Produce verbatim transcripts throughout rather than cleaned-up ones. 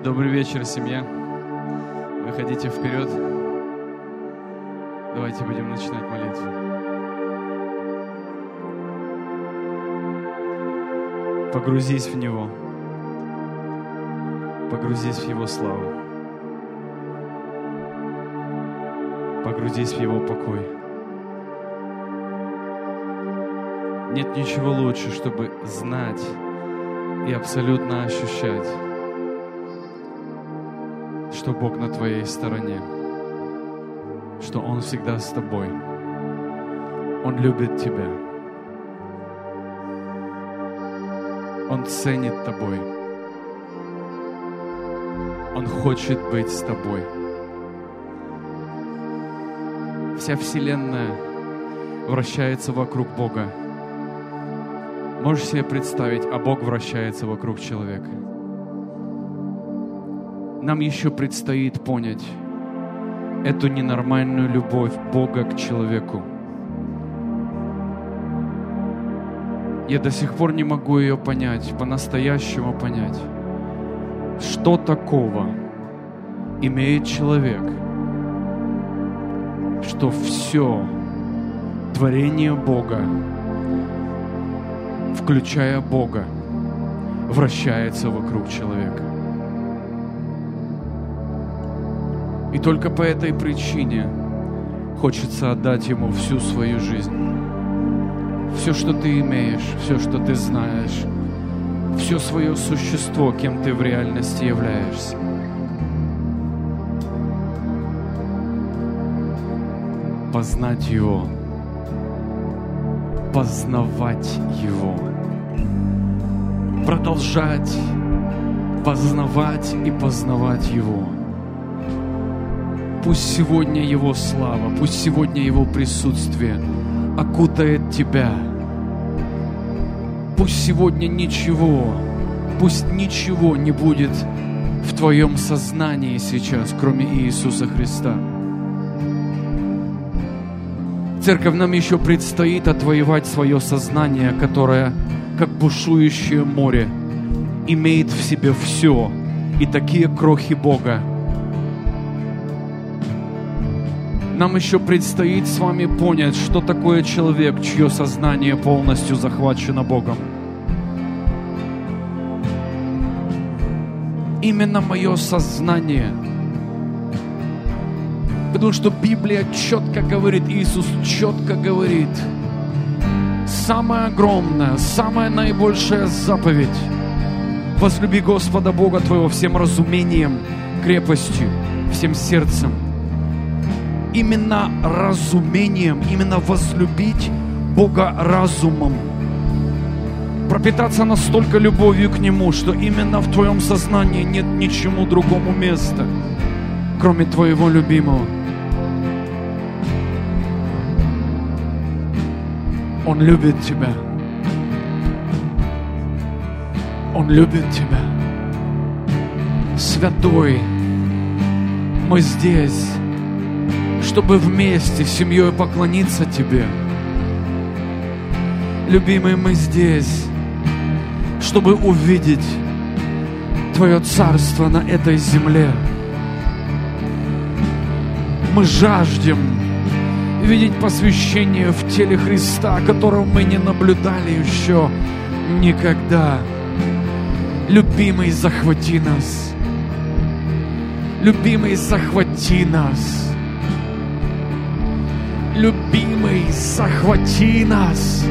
Добрый вечер, семья. Выходите вперед. Давайте будем начинать молитву. Погрузись в Него. Погрузись в Его славу. Погрузись в Его покой. Нет ничего лучше, чтобы знать и абсолютно ощущать, что Бог на твоей стороне, что Он всегда с тобой. Он любит тебя. Он ценит тобой. Он хочет быть с тобой. Вся вселенная вращается вокруг Бога. Можешь себе представить, а Бог вращается вокруг человека. Нам еще предстоит понять эту ненормальную любовь Бога к человеку. Я до сих пор не могу ее понять, по-настоящему понять. Что такого имеет человек, что все творение Бога, включая Бога, вращается вокруг человека. И только по этой причине хочется отдать Ему всю свою жизнь. Все, что ты имеешь, все, что ты знаешь, все свое существо, кем ты в реальности являешься. Познать Его, познавать Его, продолжать познавать и познавать Его. Пусть сегодня Его слава, пусть сегодня Его присутствие окутает тебя. Пусть сегодня ничего, пусть ничего не будет в твоем сознании сейчас, кроме Иисуса Христа. Церковь, нам еще предстоит отвоевать свое сознание, которое, как бушующее море, имеет в себе все и такие крохи Бога. Нам еще предстоит с вами понять, что такое человек, чье сознание полностью захвачено Богом. Именно мое сознание. Потому что Библия четко говорит, Иисус четко говорит, самая огромная, самая наибольшая заповедь: возлюби Господа Бога твоего всем разумением, крепостью, всем сердцем. Именно разумением, именно возлюбить Бога разумом. Пропитаться настолько любовью к Нему, что именно в твоем сознании нет ничему другому места, кроме твоего любимого. Он любит тебя. Он любит тебя. Святой, мы здесь, чтобы вместе с семьей поклониться Тебе. Любимый, мы здесь, чтобы увидеть Твое царство на этой земле. Мы жаждем видеть посвящение в теле Христа, которого мы не наблюдали еще никогда. Любимый, захвати нас. Любимый, захвати нас. Любимый, захвати нас.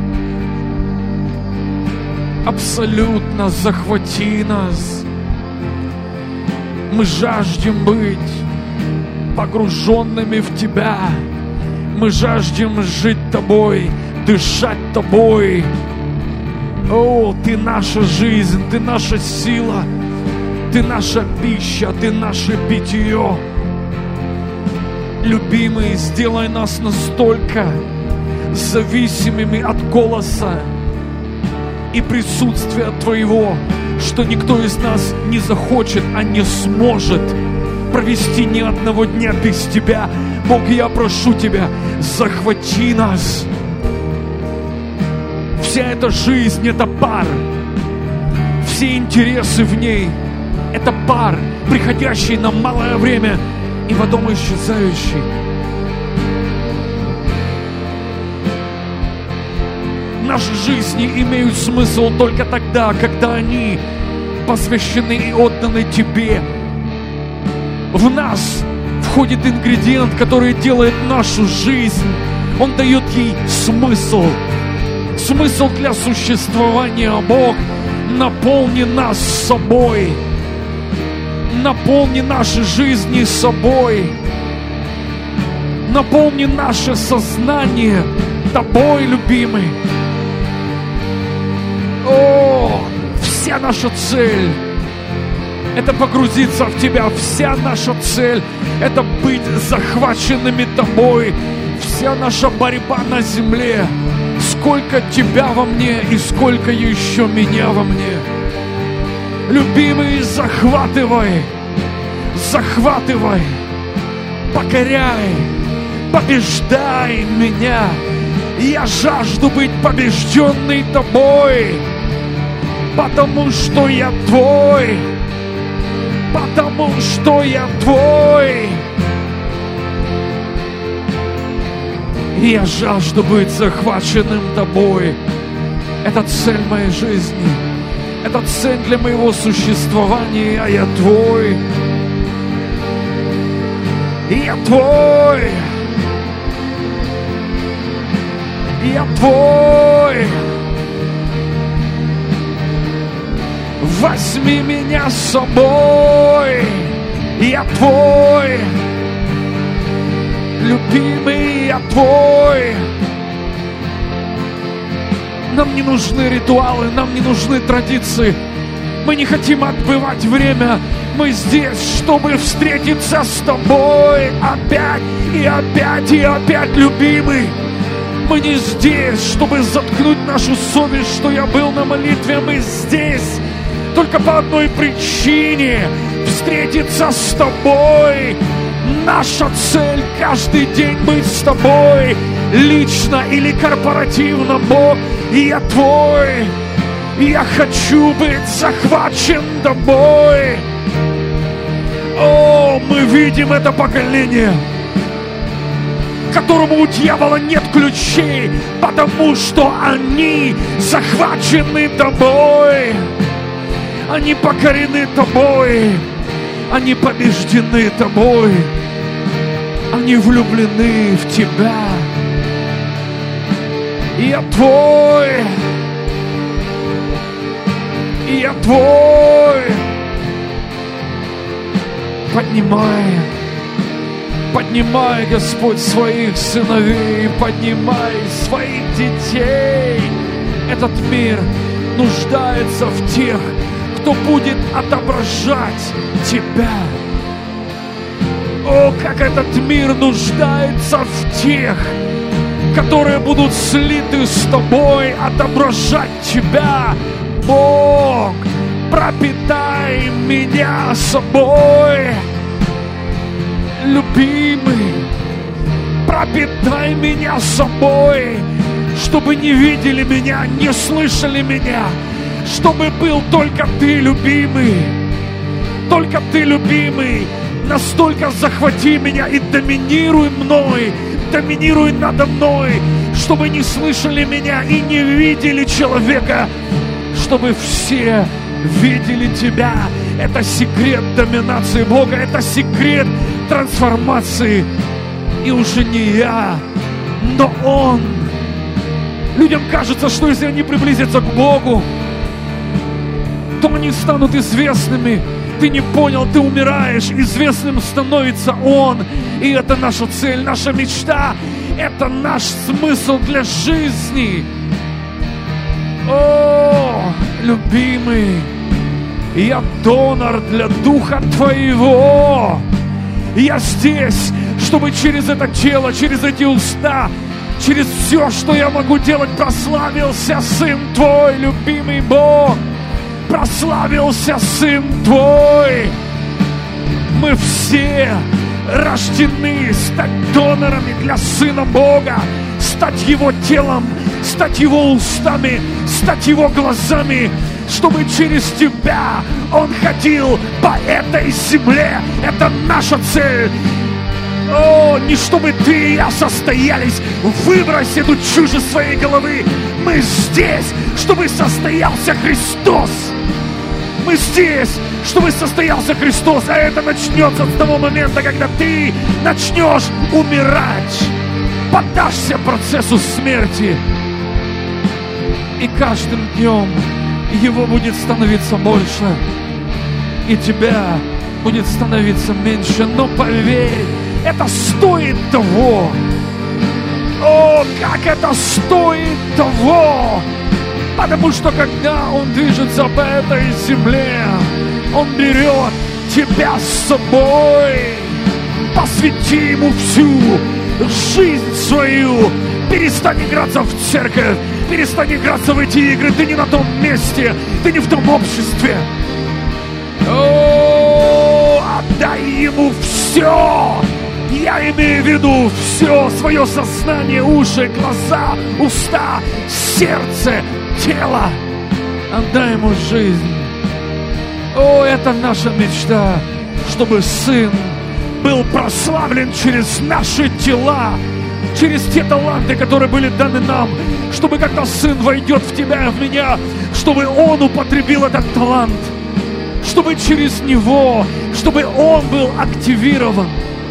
Абсолютно захвати нас. Мы жаждем быть погруженными в Тебя. Мы жаждем жить Тобой, дышать Тобой. О, Ты наша жизнь, Ты наша сила, Ты наша пища, Ты наше питье. Любимый, сделай нас настолько зависимыми от голоса и присутствия Твоего, что никто из нас не захочет, а не сможет провести ни одного дня без Тебя. Бог, я прошу Тебя, захвати нас. Вся эта жизнь — это пар. Все интересы в ней Это пар, приходящий на малое время и потом исчезающий. Наши жизни имеют смысл только тогда, когда они посвящены и отданы Тебе. В нас входит ингредиент, который делает нашу жизнь. Он дает ей смысл. Смысл для существования. Бог, наполни нас собой. Наполни наши жизни собой. Наполни наше сознание Тобой, любимый. О, вся наша цель — это погрузиться в Тебя. Вся наша цель — это быть захваченными Тобой. Вся наша борьба на земле. Сколько Тебя во мне и сколько еще меня во мне. Любимый, захватывай, захватывай, покоряй, побеждай меня. Я жажду быть побежденной Тобой, потому что я Твой, потому что я Твой. Я жажду быть захваченным Тобой. Это цель моей жизни. Это цель для моего существования. Я Твой. Я Твой. Я Твой. Возьми меня с собой. Я Твой. Любимый, я Твой. Нам не нужны ритуалы, нам не нужны традиции. Мы не хотим отбывать время. Мы здесь, чтобы встретиться с Тобой опять и опять и опять, любимый. Мы не здесь, чтобы заткнуть нашу совесть, что я был на молитве. Мы здесь только по одной причине — встретиться с Тобой. Наша цель — каждый день быть с Тобой, лично или корпоративно, Бог. И я Твой, и я хочу быть захвачен Тобой. О, мы видим это поколение, которому у дьявола нет ключей, потому что они захвачены Тобой. Они покорены Тобой. Они побеждены Тобой. Они влюблены в Тебя. Я Твой. Я Твой. Поднимай, поднимай, Господь, своих сыновей, поднимай своих детей. Этот мир нуждается в тех, кто будет отображать Тебя. О, как этот мир нуждается в тех, которые будут слиты с Тобой, отображать Тебя. Бог, пропитай меня собой. Любимый, пропитай меня собой, чтобы не видели меня, не слышали меня, чтобы был только Ты, любимый. Только Ты, любимый. Настолько захвати меня и доминируй мной, доминируй надо мной, чтобы не слышали меня и не видели человека, чтобы все видели Тебя. Это секрет доминации Бога, это секрет трансформации. И уже не я, но Он. Людям кажется, что если они приблизятся к Богу, то они станут известными. Ты не понял, ты умираешь, известным становится Он. И это наша цель, наша мечта. Это наш смысл для жизни. О, любимый, я донор для Духа Твоего. Я здесь, чтобы через это тело, через эти уста, через все, что я могу делать, прославился Сын Твой, любимый Бог. Прославился Сын Твой. Мы все рождены стать донорами для Сына Бога, стать Его телом, стать Его устами, стать Его глазами, чтобы через тебя Он ходил по этой земле. Это наша цель. О, не чтобы ты и я состоялись. Выбрось эту чушь из своей головы. Мы здесь, чтобы состоялся Христос. Мы здесь, чтобы состоялся Христос. А это начнется с того момента, когда ты начнешь умирать. Поддашься процессу смерти. И каждым днем его будет становиться больше. И тебя будет становиться меньше. Но поверь, это стоит того. О, как это стоит того! Потому что когда Он движется по этой земле, Он берет тебя с собой. Посвяти Ему всю жизнь свою. Перестань играться в церковь. Перестань играться в эти игры. Ты не на том месте. Ты не в том обществе. О, отдай Ему все. Я имею в виду все свое сознание, уши, глаза, уста, сердце, тело. Отдай Ему жизнь. О, это наша мечта, чтобы Сын был прославлен через наши тела, через те таланты, которые были даны нам, чтобы когда Сын войдет в тебя и в меня, чтобы Он употребил этот талант, чтобы через Него, чтобы Он был активирован.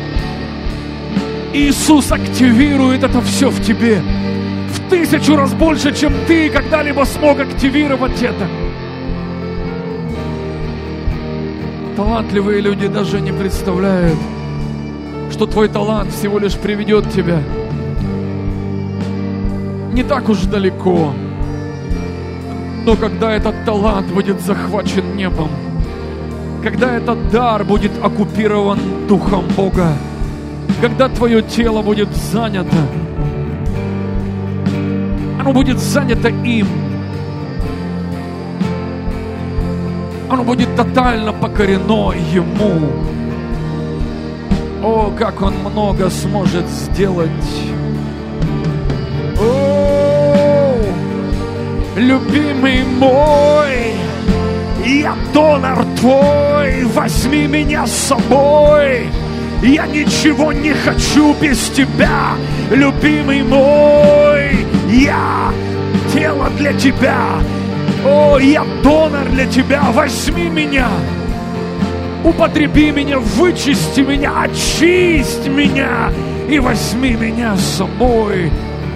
Иисус активирует это все в тебе в тысячу раз больше, чем ты когда-либо смог активировать это. Талантливые люди даже не представляют, что твой талант всего лишь приведет тебя не так уж далеко. Но когда этот талант будет захвачен небом, когда этот дар будет оккупирован Духом Бога, когда твое тело будет занято, оно будет занято им, оно будет тотально покорено Ему. О, как Он много сможет сделать. О, любимый мой, я донор Твой, возьми меня с собой. Я ничего не хочу без Тебя, любимый мой. Я тело для Тебя. О, я донор для Тебя. Возьми меня. Употреби меня, вычисти меня, очисть меня и возьми меня с собой.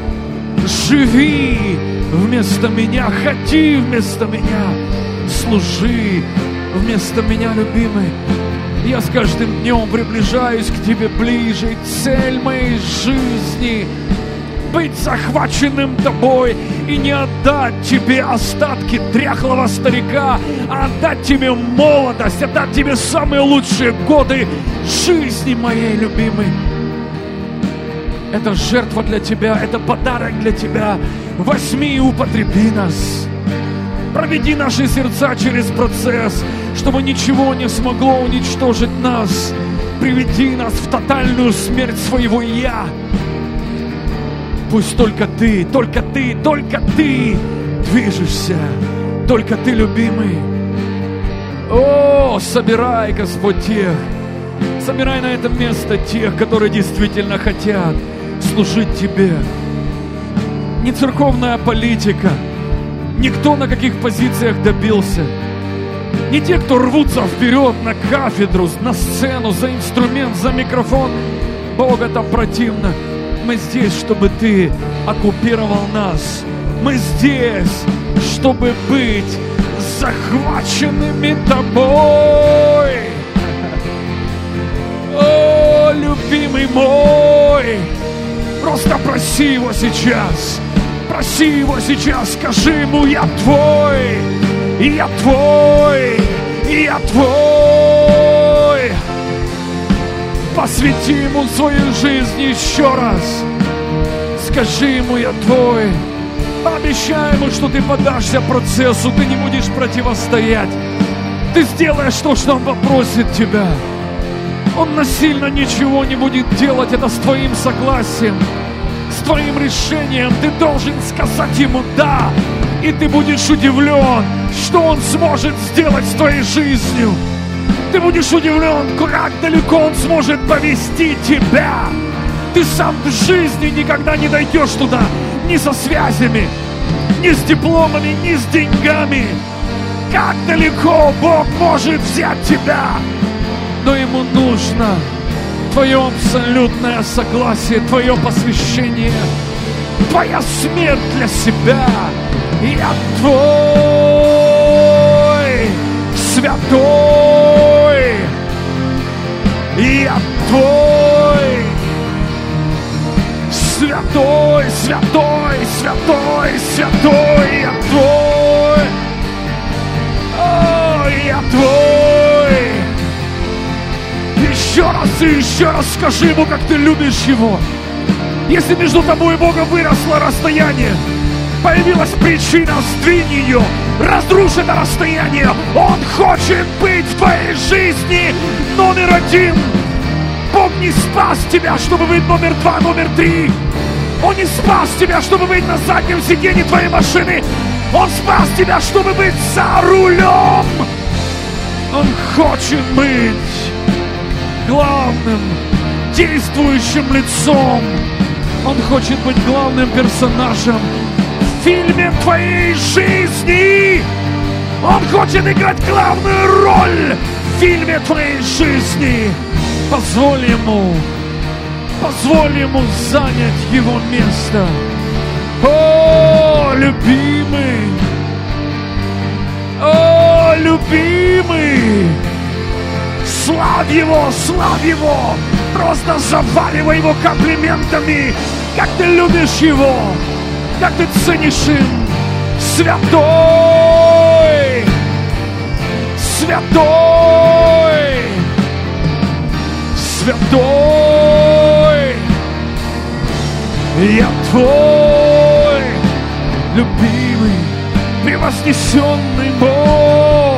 Живи вместо меня, ходи вместо меня, служи вместо меня, любимый. Я с каждым днем приближаюсь к Тебе ближе. И цель моей жизни — быть захваченным Тобой и не отдать Тебе остатки дряхлого старика, а отдать Тебе молодость, отдать Тебе самые лучшие годы жизни моей, любимой. Это жертва для Тебя, это подарок для Тебя. Возьми и употреби нас. Проведи наши сердца через процесс, чтобы ничего не смогло уничтожить нас. Приведи нас в тотальную смерть своего «я». Пусть только Ты, только Ты, только Ты движешься. Только Ты, любимый. О, собирай, Господь, тех. Собирай на это место тех, которые действительно хотят служить Тебе. Не церковная политика, никто на каких позициях добился. Не те, кто рвутся вперед на кафедру, на сцену, за инструмент, за микрофон. Бог, это противно. Мы здесь, чтобы Ты оккупировал нас. Мы здесь, чтобы быть захваченными Тобой. О, любимый мой, просто проси Его сейчас. Проси Его сейчас, скажи Ему: я Твой, я Твой, я Твой. Посвяти Ему свою жизнь еще раз. Скажи Ему: я Твой. Пообещай Ему, что ты подашься процессу, ты не будешь противостоять. Ты сделаешь то, что Он попросит тебя. Он насильно ничего не будет делать, это с твоим согласием, с твоим решением. Ты должен сказать Ему «да» И ты будешь удивлен, что Он сможет сделать с твоей жизнью. Ты будешь удивлен, как далеко Он сможет повести тебя. Ты сам в жизни никогда не дойдешь туда, ни со связями, ни с дипломами, ни с деньгами. Как далеко Бог может взять тебя. Но Ему нужно твое абсолютное согласие, твое посвящение, твоя смерть для себя. Я твой, святой. Я твой, святой, святой, святой, святой. Я твой, о, я твой. Еще раз и еще раз скажи Ему, как ты любишь Его. Если между тобой и Богом выросло расстояние, появилась причина, сдвинь ее, разрушь это расстояние. Он хочет быть в твоей жизни номер один. Бог не спас тебя, чтобы быть номер два, номер три. Он не спас тебя, чтобы быть на заднем сиденье твоей машины. Он спас тебя, чтобы быть за рулем. Он хочет быть главным, действующим лицом. Он хочет быть главным персонажем в фильме твоей жизни. Он хочет играть главную роль в фильме твоей жизни. Позволь Ему, позволь Ему занять Его место. О, любимый, о, любимый, славь Его, славь Его. Просто заваливай Его комплиментами, как ты любишь Его, как ты ценишь им. Святой, святой, святой. Я твой, любимый, превознесенный Бог.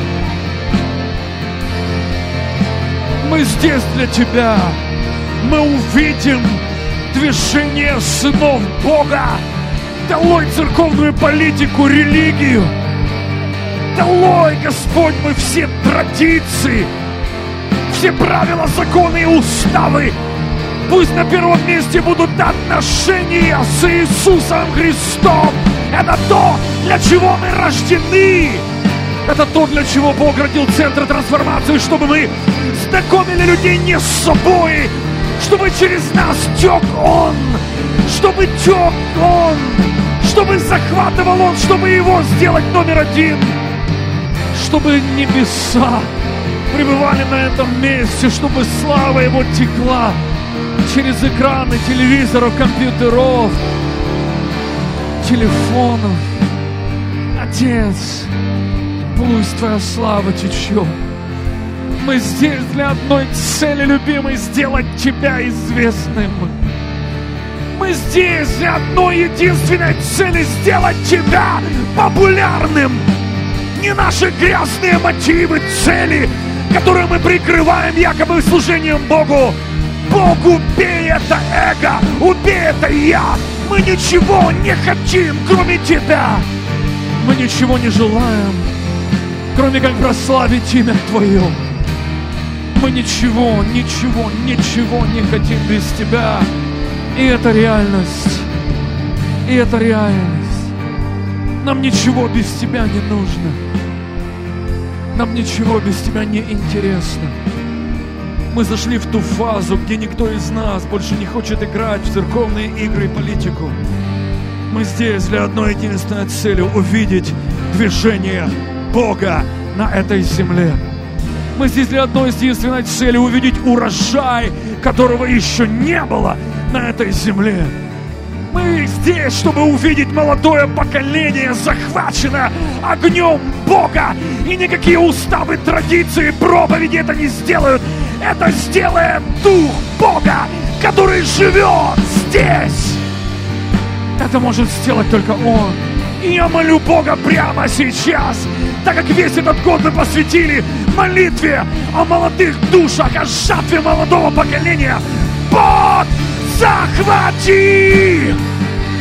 Мы здесь для Тебя. Мы увидим движение сынов Бога. Долой церковную политику, религию. Долой, Господь, мы все традиции, все правила, законы и уставы. Пусть на первом месте будут отношения с Иисусом Христом. Это то, для чего мы рождены. Это то, для чего Бог родил центр трансформации, чтобы мы знакомили людей не с собой, чтобы через нас тек Он, чтобы тек Он, чтобы захватывал Он, чтобы Его сделать номер один, чтобы небеса пребывали на этом месте, чтобы слава Его текла через экраны телевизоров, компьютеров, телефонов. Отец, пусть Твоя слава течет. Мы здесь для одной цели, любимый, сделать Тебя известным. Мы здесь для одной единственной цели, сделать Тебя популярным. Не наши грязные мотивы, цели, которые мы прикрываем якобы служением Богу. Бог, убей это эго, убей это я. Мы ничего не хотим, кроме Тебя. Мы ничего не желаем, кроме как прославить имя Твое. Мы ничего, ничего, ничего не хотим без Тебя. И это реальность. И это реальность. Нам ничего без Тебя не нужно. Нам ничего без Тебя не интересно. Мы зашли в ту фазу, где никто из нас больше не хочет играть в церковные игры и политику. Мы здесь для одной единственной цели — увидеть движение Бога на этой земле. Мы здесь для одной единственной цели — увидеть урожай, которого еще не было на этой земле. Мы здесь, чтобы увидеть молодое поколение, захваченное огнем Бога. И никакие уставы, традиции, проповеди это не сделают. Это сделает Дух Бога, который живет здесь. Это может сделать только Он. И я молю Бога прямо сейчас, так как весь этот год мы посвятили молитве о молодых душах, о жатве молодого поколения. Бог, захвати!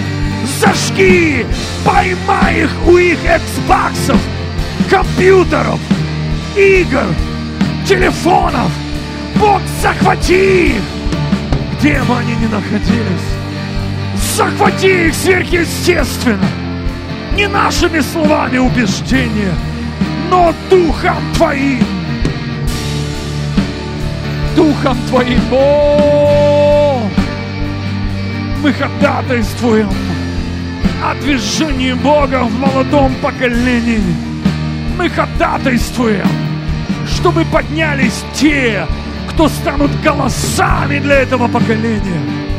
Зажги, поймай их у их эксбоксов, компьютеров, игр, телефонов. Бог, захвати их, где бы они ни находились. Захвати их сверхъестественно. Не нашими словами убеждения, но Духом Твоим. Духом Твоим, О! Мы ходатайствуем о движении Бога в молодом поколении. Мы ходатайствуем, чтобы поднялись те, кто станут голосами для этого поколения.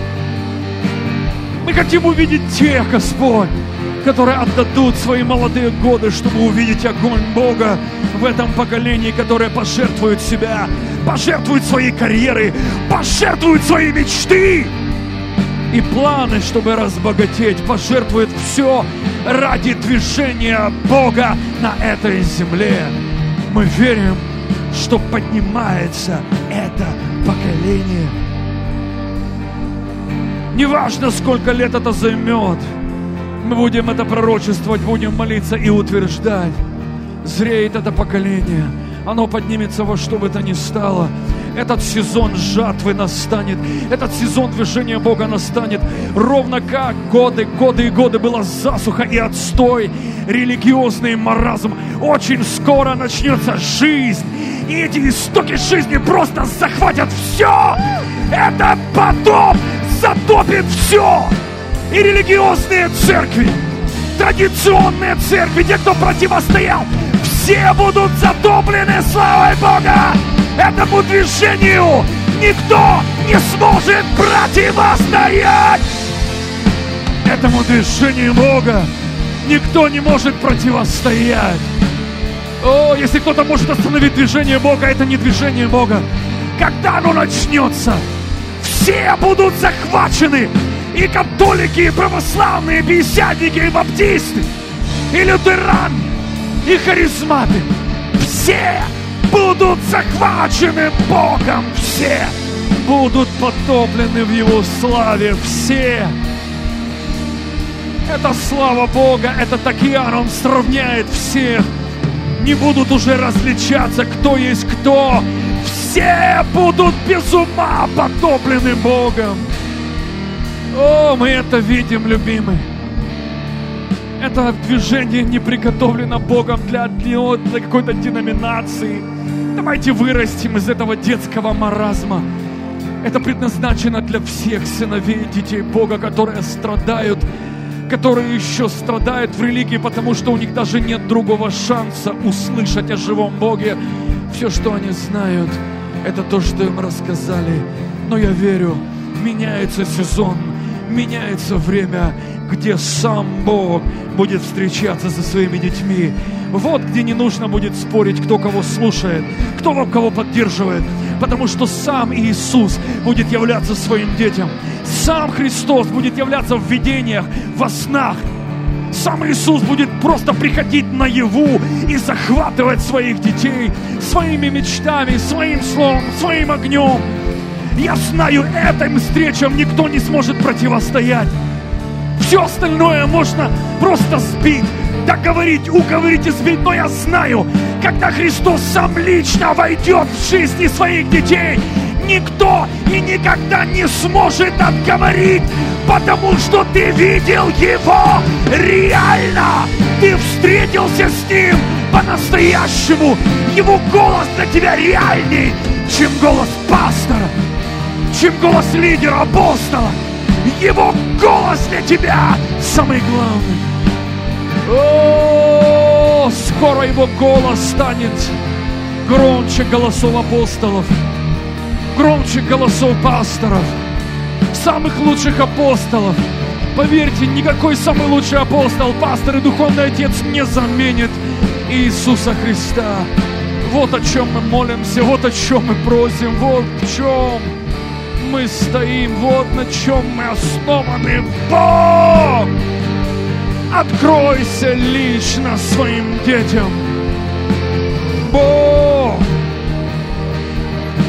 Мы хотим увидеть тех, Господь, которые отдадут свои молодые годы, чтобы увидеть огонь Бога в этом поколении, которые пожертвуют себя, пожертвуют свои карьеры, пожертвуют свои мечты и планы, чтобы разбогатеть, пожертвуют все ради движения Бога на этой земле. Мы верим, что поднимается это поколение. Неважно, сколько лет это займет, мы будем это пророчествовать, будем молиться и утверждать. Зреет это поколение, оно поднимется во что бы то ни стало. Этот сезон жатвы настанет, этот сезон движения Бога настанет. Ровно как годы, годы и годы была засуха и отстой, религиозный маразм. Очень скоро начнется жизнь, и эти истоки жизни просто захватят все. Это потоп затопит все. И религиозные церкви, традиционные церкви, те, кто противостоял, все будут затоплены славой Бога. Этому движению никто не сможет противостоять. Этому движению Бога никто не может противостоять. О, если кто-то может остановить движение Бога, это не движение Бога. Когда оно начнется, все будут захвачены. И католики, и православные, и пятидесятники, и баптисты, и лютеране, и харизматы. Все будут захвачены Богом. Все будут потоплены в Его славе. Все. Это слава Бога, этот океан, Он сравняет всех. Не будут уже различаться, кто есть кто. Все будут без ума потоплены Богом. О, мы это видим, любимый. Это движение не приготовлено Богом для, для, для какой-то деноминации. Давайте вырастим из этого детского маразма. Это предназначено для всех сыновей и детей Бога, которые страдают, которые еще страдают в религии, потому что у них даже нет другого шанса услышать о живом Боге. Все, что они знают, это то, что им рассказали. Но я верю, меняется сезон, меняется время, где сам Бог будет встречаться со своими детьми. Вот где не нужно будет спорить, кто кого слушает, кто кого поддерживает, потому что сам Иисус будет являться своим детям. Сам Христос будет являться в видениях, во снах. Сам Иисус будет просто приходить наяву и захватывать своих детей своими мечтами, своим словом, своим огнем. Я знаю, этим встречам никто не сможет противостоять. Все остальное можно просто сбить, договорить, уговорить и сбить. Но я знаю, когда Христос сам лично войдет в жизни своих детей, никто и никогда не сможет отговорить, потому что ты видел Его реально. Ты встретился с Ним по-настоящему. Его голос для тебя реальней, чем голос пастора, чем голос лидера, апостола. Его голос для тебя самый главный. О, скоро Его голос станет громче голосов апостолов, громче голосов пасторов, самых лучших апостолов. Поверьте, никакой самый лучший апостол, пастор и духовный отец не заменит Иисуса Христа. Вот о чем мы молимся, вот о чем мы просим, вот в чем мы стоим, вот на чем мы основаны. Бог, откройся лично своим детям. Бог,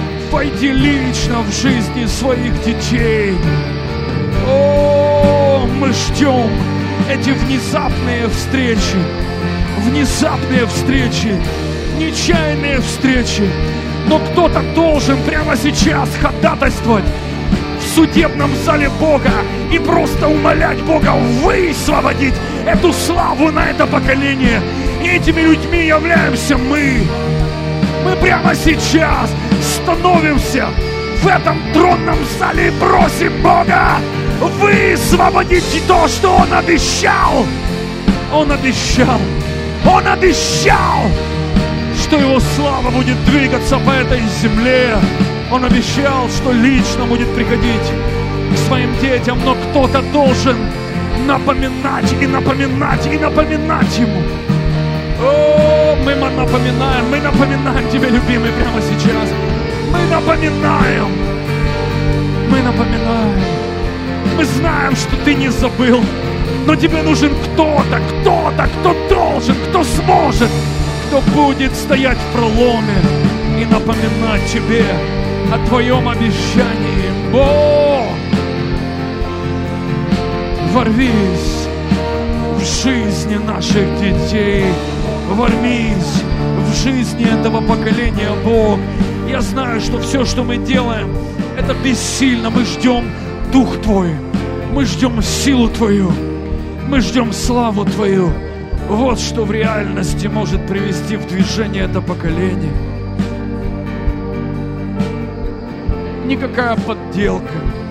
войди лично в жизни своих детей. О, мы ждем эти внезапные встречи, внезапные встречи, нечаянные встречи. Но кто-то должен прямо сейчас ходатайствовать в судебном зале Бога и просто умолять Бога высвободить эту славу на это поколение. И этими людьми являемся мы. Мы прямо сейчас становимся в этом тронном зале и просим Бога высвободить то, что Он обещал. Он обещал, Он обещал, что Его слава будет двигаться по этой земле. Он обещал, что лично будет приходить к своим детям, но кто-то должен напоминать и напоминать и напоминать Ему. О, мы напоминаем, мы напоминаем Тебе, любимый, прямо сейчас. Мы напоминаем, мы напоминаем. Мы знаем, что Ты не забыл, но Тебе нужен кто-то, кто-то, кто должен, кто сможет, кто будет стоять в проломе и напоминать Тебе о Твоем обещании. Бог, ворвись в жизни наших детей, ворвись в жизни этого поколения, Бог. Я знаю, что все, что мы делаем, это бессильно. Мы ждем Дух Твой, мы ждем силу Твою, мы ждем славу Твою. Вот что в реальности может привести в движение это поколение. Никакая подделка,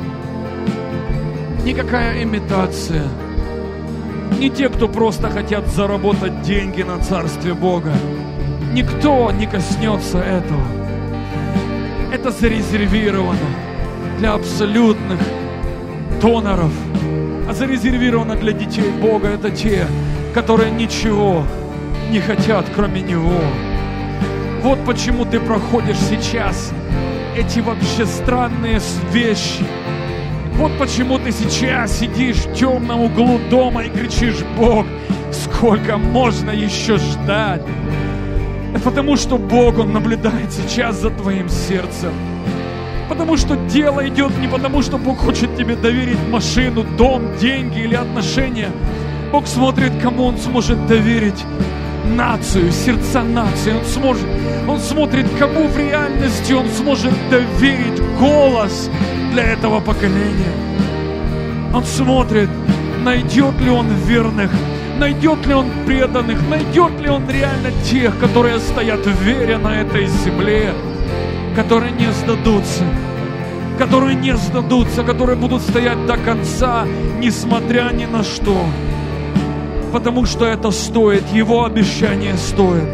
никакая имитация, не те, кто просто хотят заработать деньги на Царстве Бога. Никто не коснется этого. Это зарезервировано для абсолютных доноров, а зарезервировано для детей Бога. Это те, которые ничего не хотят, кроме Него. Вот почему ты проходишь сейчас эти вообще странные вещи. Вот почему ты сейчас сидишь в темном углу дома и кричишь: Бог, сколько можно еще ждать? Это потому что Бог, Он наблюдает сейчас за твоим сердцем. Потому что дело идет не потому, что Бог хочет тебе доверить машину, дом, деньги или отношения. Бог смотрит, кому Он сможет доверить нацию, сердца нации. Он сможет, Он смотрит, кому в реальности Он сможет доверить голос для этого поколения. Он смотрит, найдет ли Он верных, найдет ли Он преданных, найдет ли Он реально тех, которые стоят в вере на этой земле, которые не сдадутся, которые не сдадутся, которые будут стоять до конца, несмотря ни на что. Потому что это стоит, Его обещание стоит.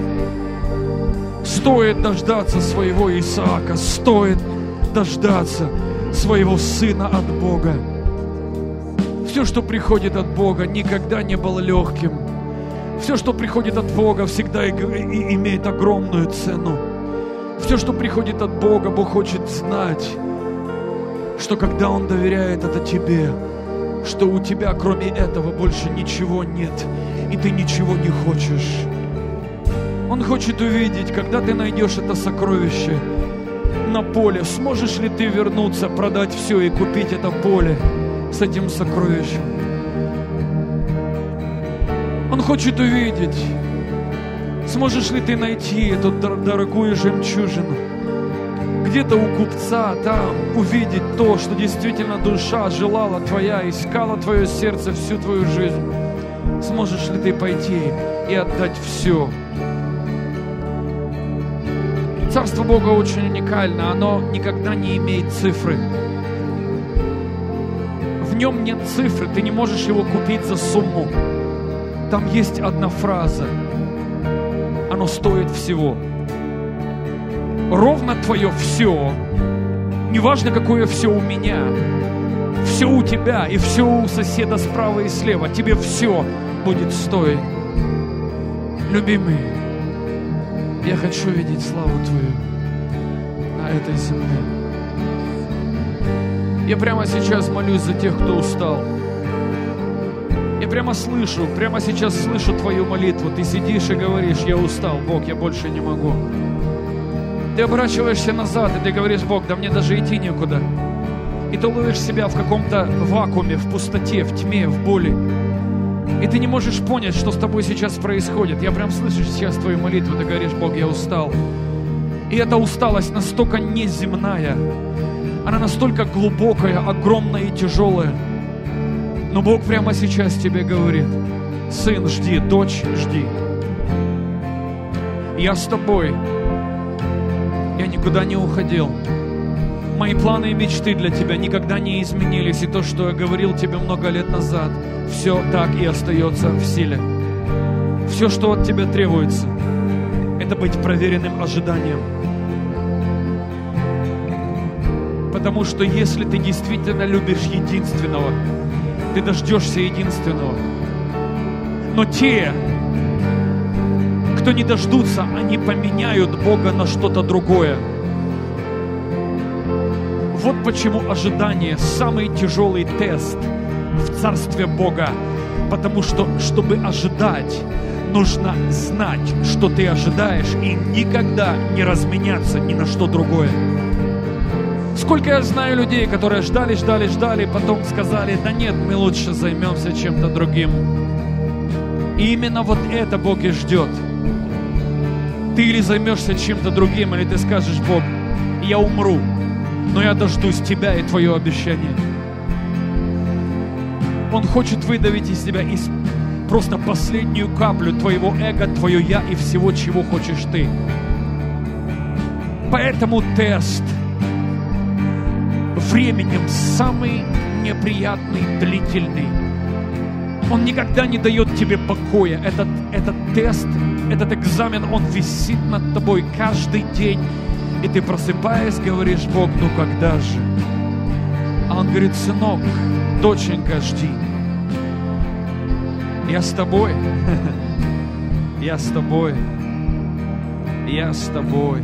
Стоит дождаться своего Исаака, стоит дождаться своего сына от Бога. Все, что приходит от Бога, никогда не было легким. Все, что приходит от Бога, всегда имеет огромную цену. Все, что приходит от Бога, Бог хочет знать, что когда Он доверяет это тебе, что у тебя кроме этого больше ничего нет, и ты ничего не хочешь. Он хочет увидеть, когда ты найдешь это сокровище на поле, сможешь ли ты вернуться, продать все и купить это поле с этим сокровищем. Он хочет увидеть, сможешь ли ты найти эту дорогую жемчужину, где-то у купца там увидеть то, что действительно душа желала твоя, искала твое сердце всю твою жизнь. Сможешь ли ты пойти и отдать все? Царство Бога очень уникально, оно никогда не имеет цифры. В нем нет цифры, ты не можешь его купить за сумму. Там есть одна фраза: оно стоит всего. Ровно твое все, неважно какое все у меня, все у тебя и все у соседа справа и слева, тебе все будет стоить. Любимый, я хочу видеть славу Твою на этой земле. Я прямо сейчас молюсь за тех, кто устал. Я прямо слышу, прямо сейчас слышу Твою молитву. Ты сидишь и говоришь: я устал, Бог, я больше не могу. Ты оборачиваешься назад, и ты говоришь: Бог, да мне даже идти некуда. И ты ловишь себя в каком-то вакууме, в пустоте, в тьме, в боли. И ты не можешь понять, что с тобой сейчас происходит. Я прям слышу сейчас твою молитву, ты говоришь: Бог, я устал. И эта усталость настолько неземная, она настолько глубокая, огромная и тяжелая. Но Бог прямо сейчас тебе говорит: сын, жди, дочь, жди. Я с тобой. Я никуда не уходил. Мои планы и мечты для тебя никогда не изменились. И то, что я говорил тебе много лет назад, все так и остается в силе. Все, что от тебя требуется, это быть проверенным ожиданием. Потому что если ты действительно любишь единственного, ты дождешься единственного. Но те, кто не дождутся, они поменяют Бога на что-то другое. Вот почему ожидание – самый тяжелый тест в Царстве Бога. Потому что, чтобы ожидать, нужно знать, что ты ожидаешь, и никогда не разменяться ни на что другое. Сколько я знаю людей, которые ждали, ждали, ждали, потом сказали: да нет, мы лучше займемся чем-то другим. И именно вот это Бог и ждет. Ты или займешься чем-то другим, или ты скажешь: Бог, я умру, но я дождусь Тебя и Твое обещание. Он хочет выдавить из тебя из просто последнюю каплю твоего эго, твое я и всего, чего хочешь ты. Поэтому тест временем самый неприятный, длительный. Он никогда не дает тебе покоя. Этот, этот тест, этот экзамен, он висит над тобой каждый день. И ты, просыпаясь, говоришь: Бог, ну когда же? А Он говорит: сынок, доченька, жди. Я с тобой. Я с тобой. Я с тобой.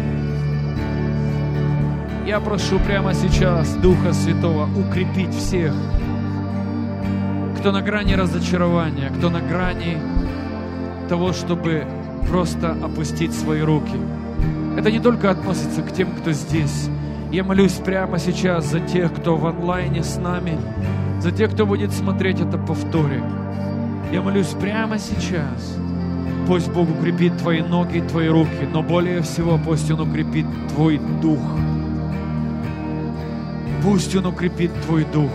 Я прошу прямо сейчас Духа Святого укрепить всех, кто на грани разочарования, кто на грани того, чтобы просто опустить свои руки. Это не только относится к тем, кто здесь. Я молюсь прямо сейчас за тех, кто в онлайне с нами, за тех, кто будет смотреть это повторе. Я молюсь прямо сейчас. Пусть Бог укрепит твои ноги, твои руки, но более всего пусть Он укрепит твой дух. Пусть Он укрепит твой дух.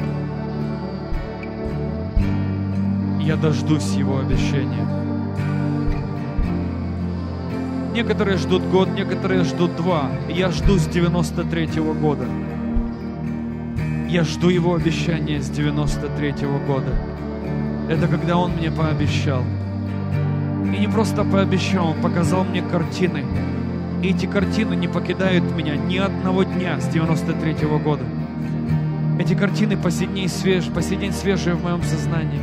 Я дождусь Его обещания. Некоторые ждут год, некоторые ждут два. Я жду с девяносто третьего года. Я жду Его обещания с девяносто третьего года. Это когда Он мне пообещал. И не просто пообещал, Он показал мне картины. И эти картины не покидают меня ни одного дня с девяносто третьего года. Эти картины по сей день свеж, по сей день свежие в моем сознании.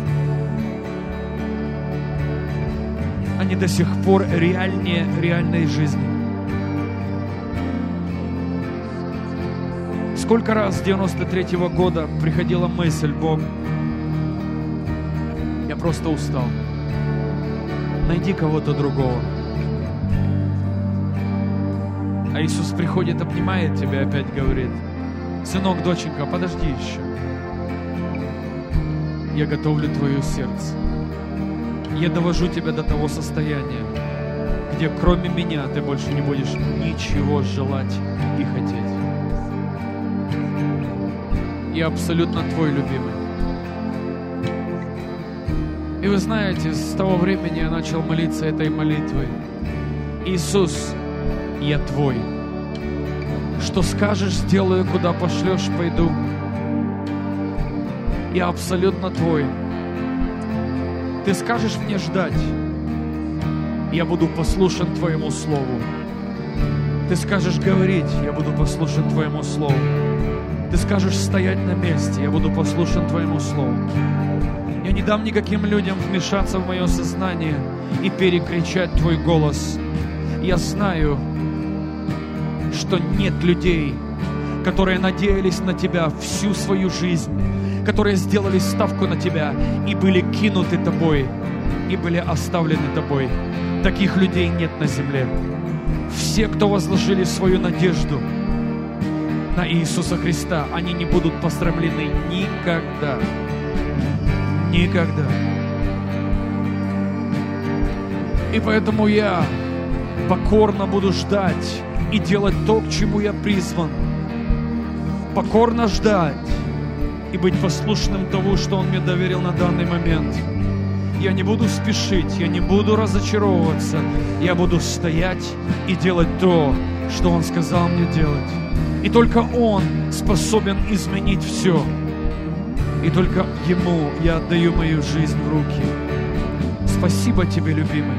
Они до сих пор реальнее реальной жизни. Сколько раз с девяносто третьего года приходила мысль: Бог, я просто устал. Найди кого-то другого. А Иисус приходит, обнимает тебя и опять говорит: сынок, доченька, подожди еще. Я готовлю твое сердце. Я довожу тебя до того состояния, где кроме меня ты больше не будешь ничего желать и хотеть. Я абсолютно твой любимый. И вы знаете, с того времени я начал молиться этой молитвой: Иисус, я твой. Что скажешь, сделаю, куда пошлешь, пойду. Я абсолютно твой. Ты скажешь мне ждать, я буду послушен Твоему Слову. Ты скажешь говорить, я буду послушен Твоему Слову. Ты скажешь стоять на месте, я буду послушен Твоему Слову. Я не дам никаким людям вмешаться в мое сознание и перекричать Твой голос. Я знаю, что нет людей, которые надеялись на Тебя всю свою жизнь, которые сделали ставку на Тебя и были кинуты Тобой, и были оставлены Тобой. Таких людей нет на земле. Все, кто возложили свою надежду на Иисуса Христа, они не будут посрамлены никогда. Никогда. И поэтому я покорно буду ждать и делать то, к чему я призван. Покорно ждать и быть послушным тому, что Он мне доверил на данный момент. Я не буду спешить, я не буду разочаровываться. Я буду стоять и делать то, что Он сказал мне делать. И только Он способен изменить все. И только Ему я отдаю мою жизнь в руки. Спасибо Тебе, любимый.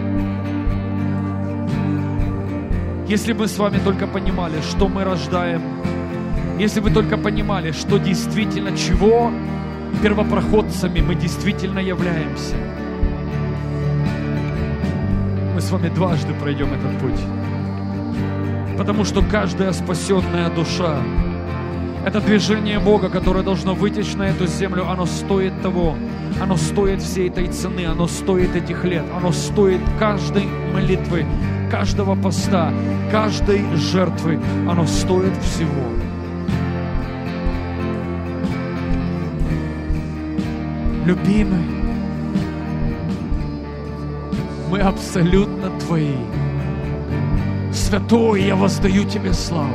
Если бы мы с вами только понимали, что мы рождаем, если бы только понимали, что действительно, чего первопроходцами мы действительно являемся, мы с вами дважды пройдем этот путь. Потому что каждая спасенная душа — это движение Бога, которое должно вытечь на эту землю. Оно стоит того, оно стоит всей этой цены, оно стоит этих лет, оно стоит каждой молитвы, каждого поста, каждой жертвы. Оно стоит всего. Любимый, мы абсолютно Твои. Святой, я воздаю Тебе славу.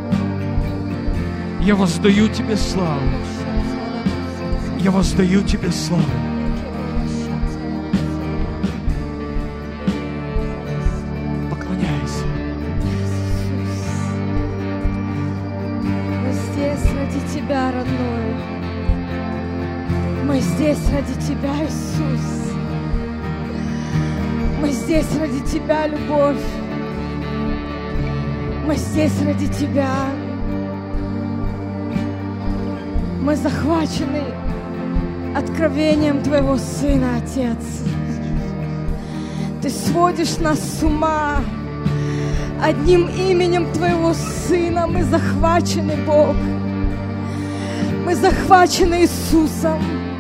Я воздаю Тебе славу. Я воздаю Тебе славу. Поклоняйся. Мы здесь ради Тебя, родной. Мы здесь ради Тебя, Иисус. Мы здесь ради Тебя, любовь. Мы здесь ради Тебя. Мы захвачены откровением Твоего Сына, Отец. Ты сводишь нас с ума одним именем Твоего Сына. Мы захвачены, Бог. Мы захвачены Иисусом.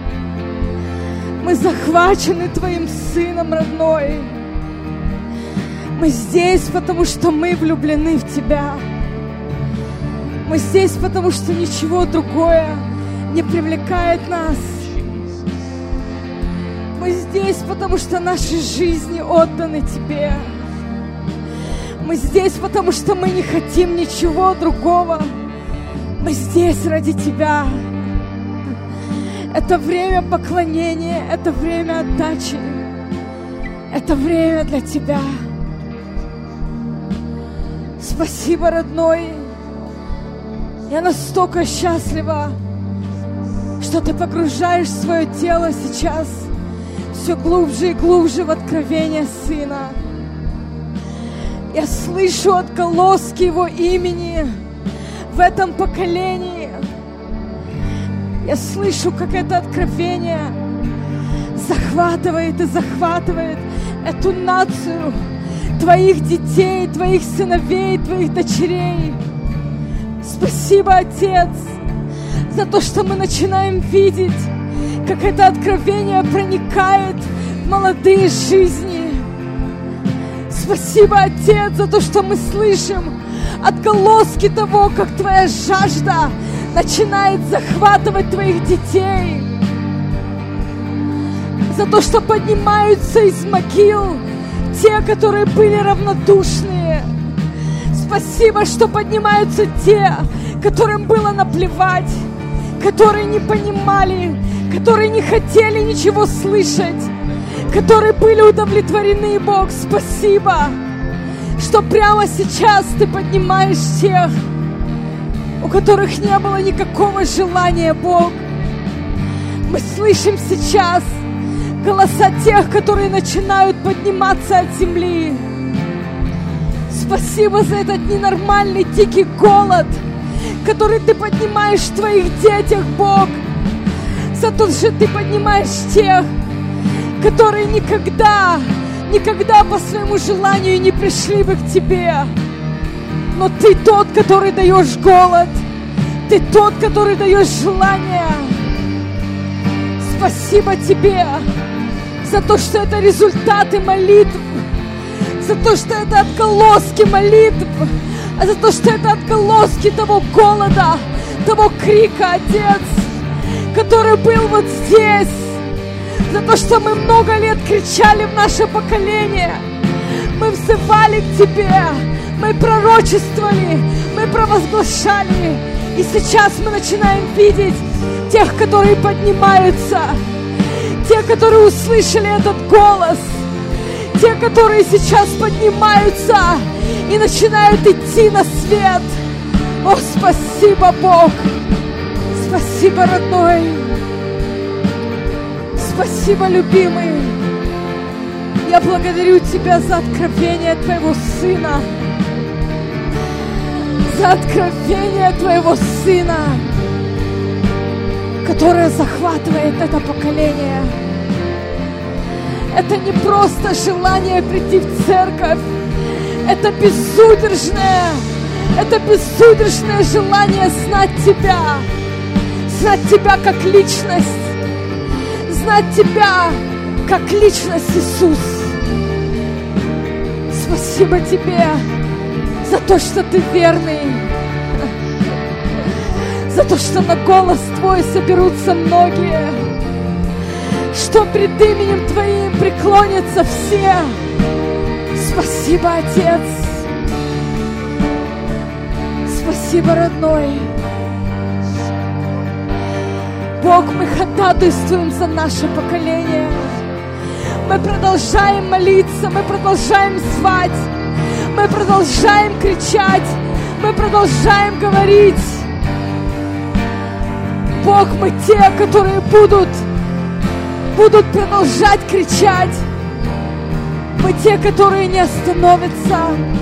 Мы захвачены Твоим Сыном, родной. Мы здесь, потому что мы влюблены в Тебя. Мы здесь, потому что ничего другое не привлекает нас. Мы здесь, потому что наши жизни отданы Тебе. Мы здесь, потому что мы не хотим ничего другого. Мы здесь ради Тебя. Это время поклонения, это время отдачи, это время для Тебя. Спасибо, родной. Я настолько счастлива, что Ты погружаешь свое тело сейчас все глубже и глубже в откровение Сына. Я слышу отголоски Его имени в этом поколении. Я слышу, как это откровение захватывает и захватывает эту нацию, Твоих детей, Твоих сыновей, Твоих дочерей. Спасибо, Отец, за то, что мы начинаем видеть, как это откровение проникает в молодые жизни. Спасибо, Отец, за то, что мы слышим отголоски того, как Твоя жажда начинает захватывать Твоих детей. За то, что поднимаются из могил те, которые были равнодушные. Спасибо, что поднимаются те, которым было наплевать, которые не понимали, которые не хотели ничего слышать, которые были удовлетворены, Бог. Спасибо, что прямо сейчас Ты поднимаешь тех, у которых не было никакого желания, Бог. Мы слышим сейчас голоса тех, которые начинают подниматься от земли. Спасибо за этот ненормальный дикий голод, который Ты поднимаешь в Твоих детях, Бог. За то, что Ты поднимаешь тех, которые никогда, никогда по своему желанию не пришли бы к Тебе. Но Ты тот, который даешь голод. Ты тот, который даешь желание. Спасибо Тебе за то, что это результаты молитв, за то, что это отголоски молитв, а за то, что это отголоски того голода, того крика, Отец, который был вот здесь, за то, что мы много лет кричали в наше поколение, мы взывали к Тебе, мы пророчествовали, мы провозглашали, и сейчас мы начинаем видеть тех, которые поднимаются, те, которые услышали этот голос, те, которые сейчас поднимаются и начинают идти на свет. О, спасибо, Бог! Спасибо, родной! Спасибо, любимый! Я благодарю Тебя за откровение Твоего Сына, за откровение Твоего Сына, которое захватывает это поколение. Это не просто желание прийти в церковь, это безудержное, это безудержное желание знать Тебя, знать Тебя как личность, знать Тебя как личность, Иисус. Спасибо Тебе за то, что Ты верный, за то, что на голос Твой соберутся многие, что пред именем Твоим преклонятся все. Спасибо, Отец. Спасибо, родной. Бог, мы ходатайствуем за наше поколение. Мы продолжаем молиться, мы продолжаем звать, мы продолжаем кричать, мы продолжаем говорить. Бог, мы те, которые будут, будут продолжать кричать. Мы те, которые не остановятся.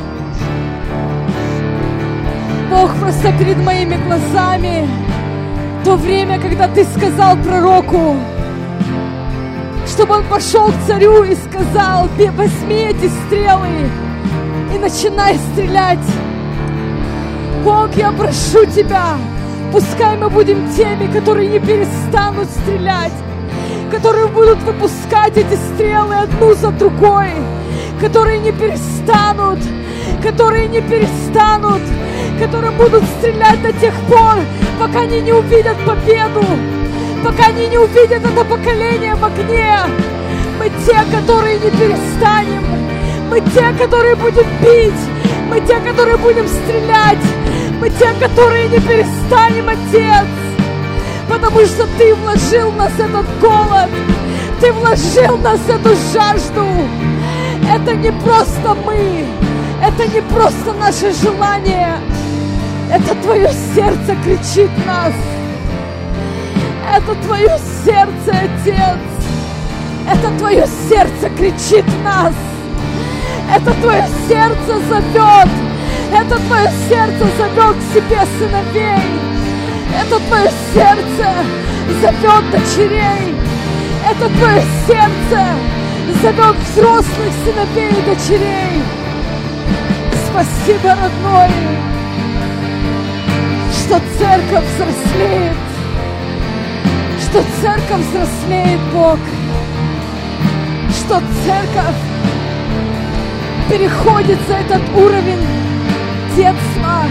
Бог, просто перед моими глазами то время, когда Ты сказал пророку, чтобы он пошел к царю и сказал: возьми эти стрелы и начинай стрелять. Бог, я прошу Тебя, пускай мы будем теми, которые не перестанут стрелять, которые будут выпускать эти стрелы одну за другой, которые не перестанут, которые не перестанут, которые будут стрелять до тех пор, пока они не увидят победу, пока они не увидят это поколение в огне. Мы те, которые не перестанем, мы те, которые будем бить, мы те, которые будем стрелять, мы те, которые не перестанем, Отец, потому что Ты вложил в нас этот голод, Ты вложил в нас эту жажду. Это не просто мы, это не просто наше желание, это Твое сердце кричит в нас. Это Твое сердце, Отец. Это Твое сердце кричит в нас. Это Твое сердце зовет. Это Твое сердце зовет к себе сыновей. Это Твое сердце зовет дочерей. Это Твое сердце зовет взрослых сыновей и дочерей. Спасибо, родной, что церковь взрослеет, что церковь взрослеет, Бог, что церковь переходит за этот уровень детства,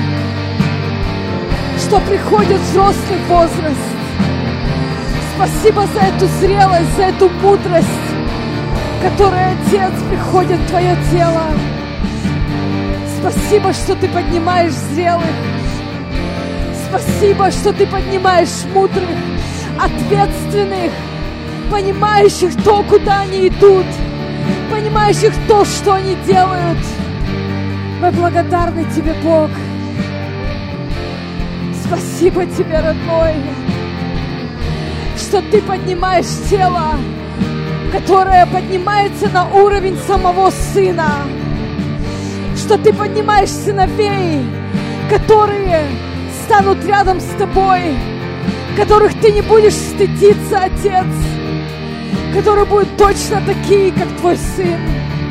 что приходит взрослый возраст. Спасибо за эту зрелость, за эту мудрость, которая, Отец, приходит в Твое тело. Спасибо, что Ты поднимаешь зрелых. Спасибо, что Ты поднимаешь мудрых, ответственных, понимающих то, куда они идут, понимающих то, что они делают. Мы благодарны Тебе, Бог. Спасибо Тебе, родной, что Ты поднимаешь тело, которое поднимается на уровень самого Сына, что Ты поднимаешь сыновей, которые станут рядом с Тобой, которых Ты не будешь стыдиться, Отец, которые будут точно такие, как Твой Сын.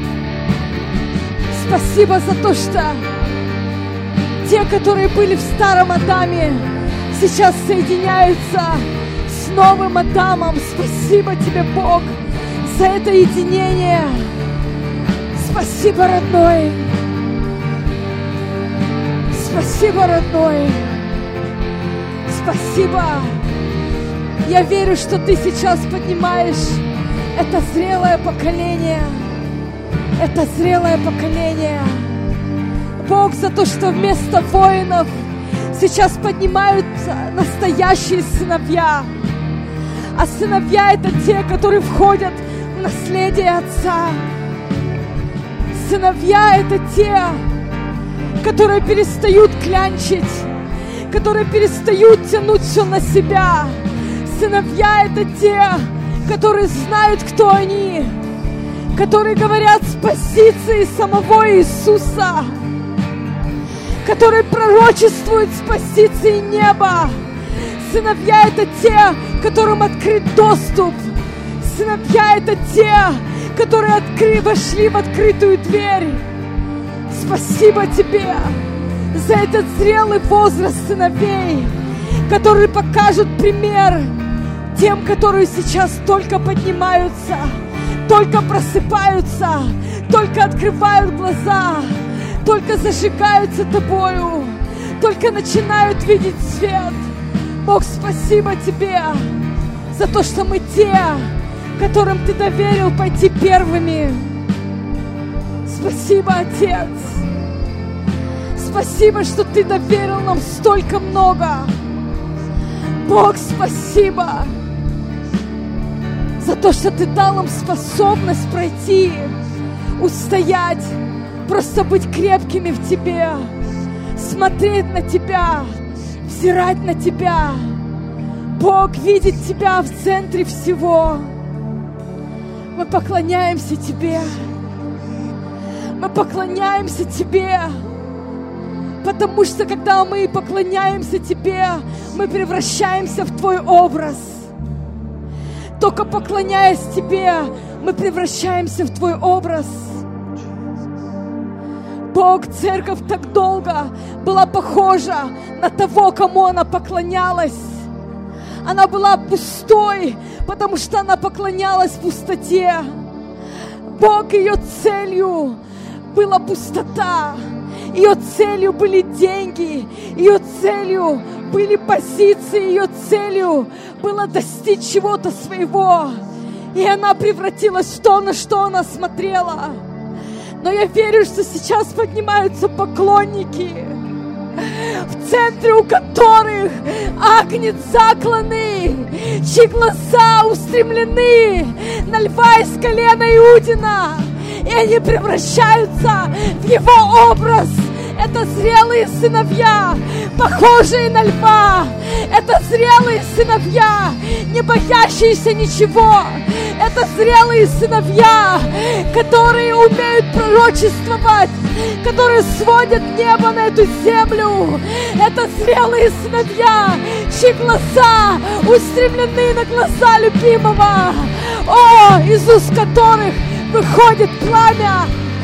Спасибо за то, что те, которые были в старом Адаме, сейчас соединяются с новым Адамом. Спасибо Тебе, Бог, за это единение. Спасибо, родной. Спасибо, родной. Спасибо. Я верю, что ты сейчас поднимаешь это зрелое поколение. Это зрелое поколение. Бог, за то, что вместо воинов сейчас поднимаются настоящие сыновья. А сыновья — это те, которые входят в наследие Отца. Сыновья — это те, которые перестают клянчить, которые перестают тянуть все на себя. Сыновья — это те, которые знают, кто они, которые говорят с позиции самого Иисуса, которые пророчествуют с позиции неба. Сыновья — это те, которым открыт доступ. Сыновья — это те, которые откры... вошли в открытую дверь. Спасибо Тебе за этот зрелый возраст сыновей, которые покажут пример тем, которые сейчас только поднимаются, только просыпаются, только открывают глаза, только зажигаются Тобою, только начинают видеть свет. Бог, спасибо Тебе за то, что мы те, которым Ты доверил пойти первыми. Спасибо, Отец. Спасибо, что Ты доверил нам столько много. Бог, спасибо за то, что Ты дал нам способность пройти, устоять, просто быть крепкими в Тебе, смотреть на Тебя, взирать на Тебя. Бог, видеть Тебя в центре всего. Мы поклоняемся Тебе. Мы поклоняемся Тебе. Потому что, когда мы поклоняемся Тебе, мы превращаемся в Твой образ. Только поклоняясь Тебе, мы превращаемся в Твой образ. Бог, церковь так долго была похожа на того, кому она поклонялась. Она была пустой, потому что она поклонялась пустоте. Бог, ее целью была пустота. Ее целью были деньги. Ее целью были позиции. Ее целью было достичь чего-то своего. И она превратилась в то, на что она смотрела. Но я верю, что сейчас поднимаются поклонники, в центре у которых агнец закланы, чьи глаза устремлены на льва из колена Иудина, и они превращаются в его образ. Это зрелые сыновья, похожие на льва. Это зрелые сыновья, не боящиеся ничего. Это зрелые сыновья, которые умеют пророчествовать, которые сводят небо на эту землю. Это зрелые сыновья, чьи глаза устремлены на глаза любимого, о, из уст которых выходит пламя.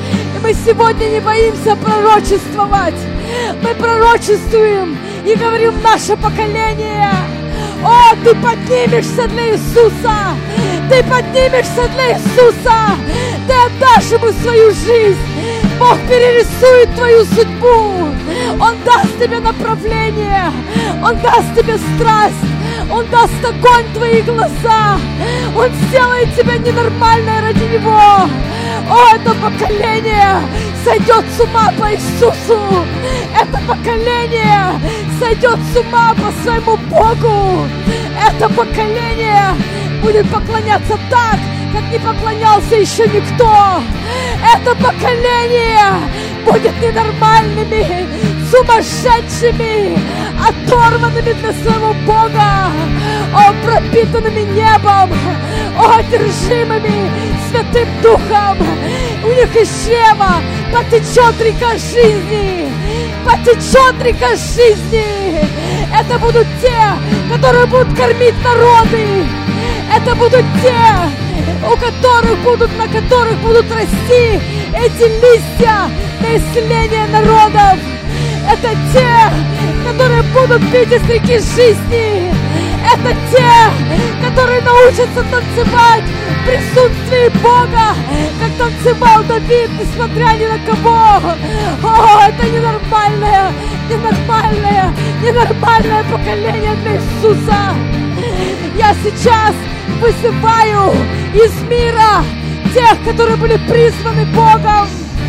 И мы сегодня не боимся пророчествовать. Мы пророчествуем и говорим: наше поколение, о, ты поднимешься для Иисуса. Ты поднимешься для Иисуса. Ты отдашь Ему свою жизнь. Бог перерисует твою судьбу. Он даст тебе направление. Он даст тебе страсть. Он даст огонь в твои глаза. Он сделает тебя ненормальной ради Него. О, это поколение сойдет с ума по Иисусу. Это поколение сойдет с ума по своему Богу. Это поколение будет поклоняться так, как не поклонялся еще никто. Это поколение будет ненормальными, сумасшедшими, оторванными для своего Бога, о, пропитанными небом, о, одержимыми Святым Духом. У них из чрева потечет река жизни, потечет река жизни. Это будут те, которые будут кормить народы. Это будут те, у которых будут, на которых будут расти эти листья на исцеление народов. Это те, которые будут пить из реки жизни. Это те, которые научатся танцевать в присутствии Бога, как танцевал Давид, несмотря ни на кого. О, это ненормальное, ненормальное, ненормальное поколение для Иисуса. Я сейчас вызываю из мира тех, которые были призваны Богом.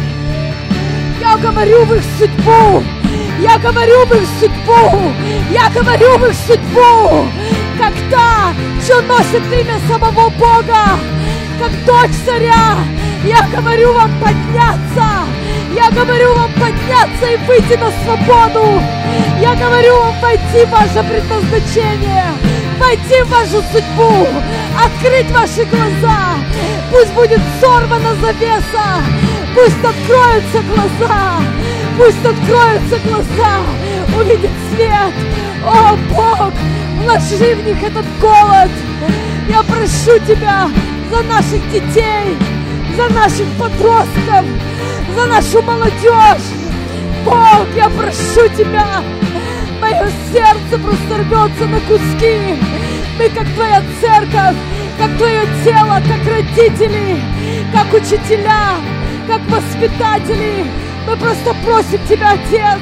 Я говорю в их судьбу. Я говорю в их судьбу. Я говорю в их судьбу. Как та, что носит имя самого Бога. Как дочь царя. Я говорю вам подняться. Я говорю вам подняться и выйти на свободу. Я говорю вам войти в ваше предназначение. Войти в вашу судьбу. Открыть ваши глаза. Пусть будет сорвана завеса. Пусть откроются глаза. Пусть откроются глаза. Увидит свет. О, Бог, вложи в них этот голод. Я прошу Тебя за наших детей, за наших подростков, за нашу молодежь. Бог, я прошу Тебя. Мое сердце просто рвется на куски. Мы как Твоя церковь, как Твое тело, как родители, как учителя, как воспитатели. Мы просто просим Тебя, Отец,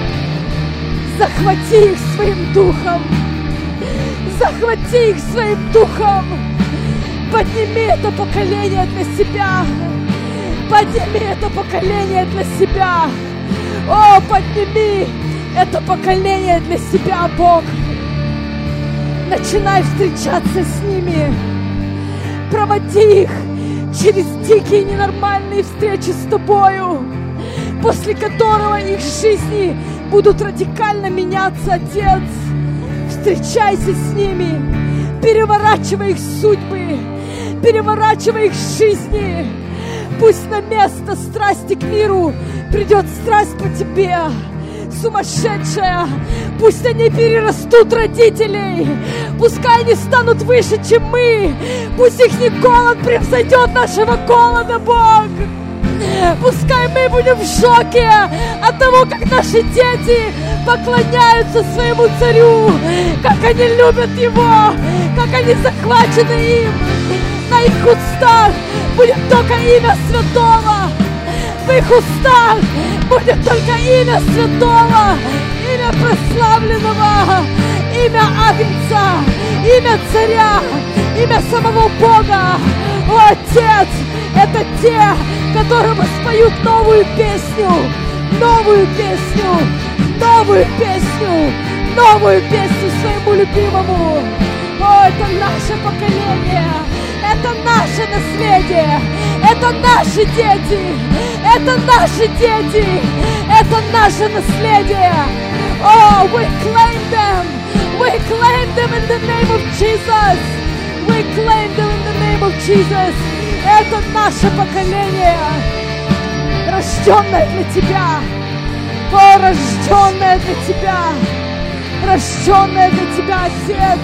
захвати их своим духом. Захвати их своим духом. Подними это поколение для себя. Подними это поколение для себя. О, подними это поколение для себя, Бог. Начинай встречаться с ними. Проводи их через дикие ненормальные встречи с Тобою, после которого их жизни будут радикально меняться, Отец. Встречайся с ними, переворачивай их судьбы, переворачивай их жизни. Пусть на место страсти к миру придет страсть по Тебе, сумасшедшая. Пусть они перерастут родителей. Пускай они станут выше, чем мы. Пусть их не голод превзойдет нашего голода, Бог. Пускай мы будем в шоке от того, как наши дети поклоняются своему царю, как они любят его, как они захвачены им. На их устах будет только имя Святого. В их устах будет только имя Святого, имя прославленного, имя Агнца, имя Царя, имя самого Бога. О, Отец, это те, которым споют новую песню, новую песню, новую песню, новую песню своему любимому. О, это наше поколение, это наше наследие, это наши дети, это наши дети, это наше наследие. Oh, we claim them, we claim them in the name of Jesus, we claim them in the name of Jesus. Это наше поколение, рожденное для Тебя, о, рожденное для Тебя, рожденное для Тебя, Отец.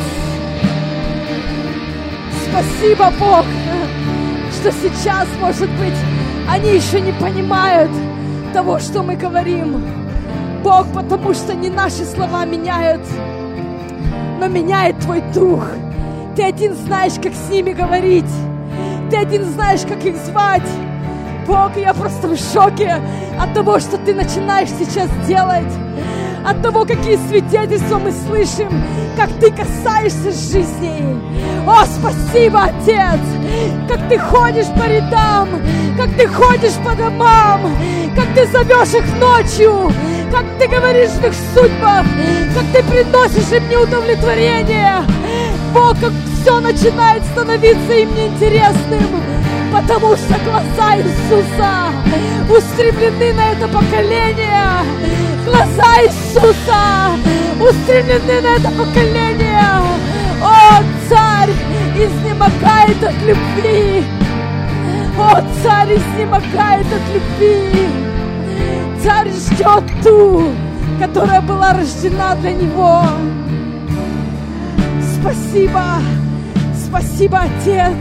Спасибо, Бог, что сейчас, может быть, они еще не понимают того, что мы говорим. Бог, потому что не наши слова меняют, но меняет Твой Дух. Ты один знаешь, как с ними говорить. Ты один знаешь, как их звать. Бог, я просто в шоке от того, что Ты начинаешь сейчас делать. От того, какие свидетельства мы слышим, как Ты касаешься жизни. О, спасибо, Отец, как Ты ходишь по рядам, как Ты ходишь по домам, как Ты зовешь их ночью, как Ты говоришь в их судьбах, как Ты приносишь им неудовлетворение. Бог, как все начинает становиться им неинтересным, потому что глаза Иисуса устремлены на это поколение. Глаза Иисуса устремлены на это поколение. О, Царь изнемогает от любви. О, Царь изнемогает от любви. Царь ждет ту, которая была рождена для Него. Спасибо, спасибо, Отец.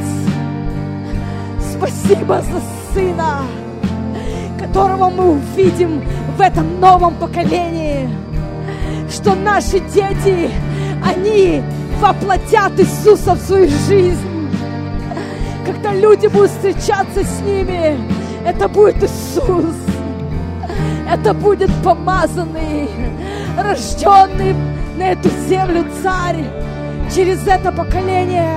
Спасибо за Сына, которого мы увидим в этом новом поколении. Что наши дети, они воплотят Иисуса в свою жизнь. Когда люди будут встречаться с ними, это будет Иисус. Это будет помазанный, рожденный на эту землю царь через это поколение.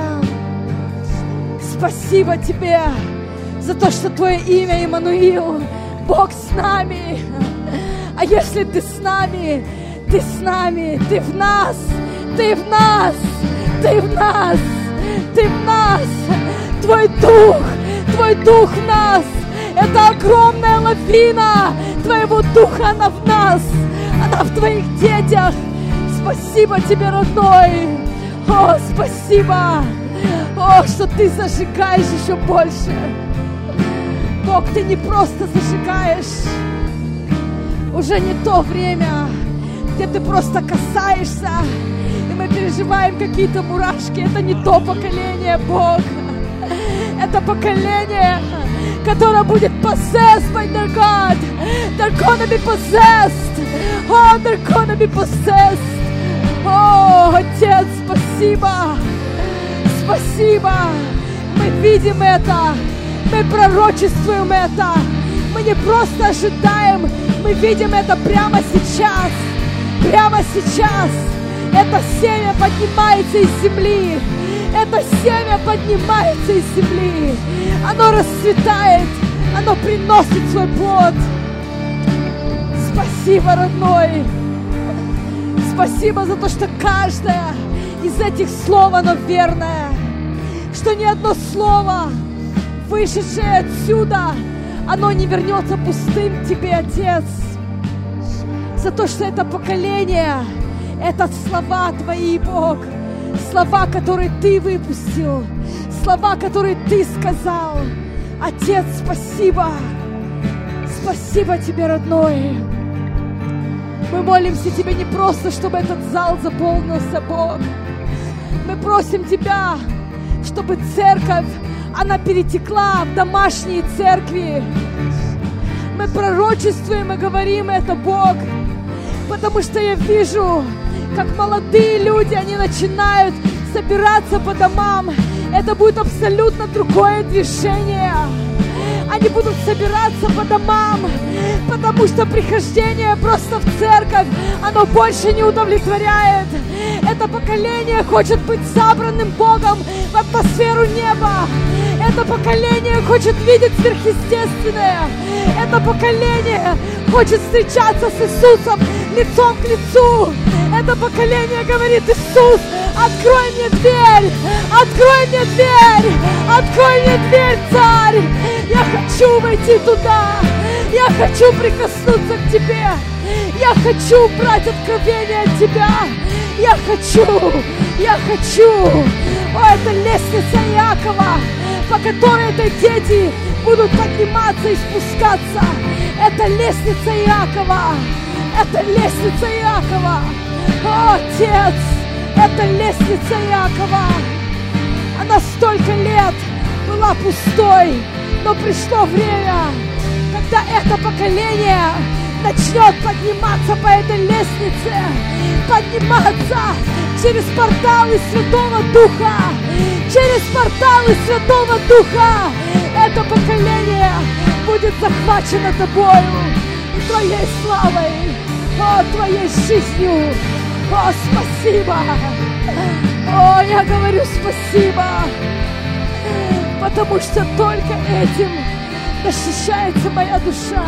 Спасибо Тебе за то, что Твое имя Иммануил, Бог с нами. А если Ты с нами, Ты с нами, Ты в нас, Ты в нас, Ты в нас, Ты в нас. Твой Дух, Твой Дух в нас. Это огромная лавина Твоего Духа, она в нас, она в Твоих детях. Спасибо Тебе, родной. О, спасибо. О, что Ты зажигаешь еще больше. Бог, Ты не просто зажигаешь. Уже не то время, где Ты просто касаешься, и мы переживаем какие-то мурашки. Это не то поколение, Бог. Это поколение, которое будет possessed by their God. They're gonna be possessed. Oh, they're gonna be possessed. О, Отец, спасибо. Спасибо. Мы видим это. Мы пророчествуем это. Мы не просто ожидаем. Мы видим это прямо сейчас. Прямо сейчас. Это семя поднимается из земли. Это семя поднимается из земли. Оно расцветает. Оно приносит свой плод. Спасибо, родной. Спасибо за то, что каждое из этих слов, оно верное. Что ни одно слово, вышедшее отсюда, оно не вернется пустым Тебе, Отец. За то, что это поколение, это слова Твои, Бог. Слова, которые Ты выпустил. Слова, которые Ты сказал. Отец, спасибо. Спасибо Тебе, родной. Мы молимся Тебе не просто, чтобы этот зал заполнился, Бог. Мы просим Тебя, чтобы церковь, она перетекла в домашние церкви. Мы пророчествуем и говорим это, Бог, потому что я вижу, как молодые люди, они начинают собираться по домам. Это будет абсолютно другое движение. Они будут собираться по домам, потому что прихождение просто в церковь, оно больше не удовлетворяет. Это поколение хочет быть забранным Богом в атмосферу неба. Это поколение хочет видеть сверхъестественное. Это поколение хочет встречаться с Иисусом лицом к лицу. Это поколение говорит: Иисус, открой мне дверь, открой мне дверь, открой мне дверь, Царь. Я хочу войти туда, я хочу прикоснуться к Тебе, я хочу брать откровение от Тебя, я хочу, я хочу. О, это лестница Иакова, по которой это дети будут подниматься и спускаться. Это лестница Иакова, это лестница Иакова. О, Отец, это лестница Иакова. Она столько лет была пустой, но пришло время, когда это поколение начнет подниматься по этой лестнице, подниматься через порталы Святого Духа, через порталы Святого Духа. Это поколение будет захвачено Тобою и Твоей славой, о, Твоей жизнью. О, спасибо! О, я говорю спасибо! Потому что только этим защищается моя душа.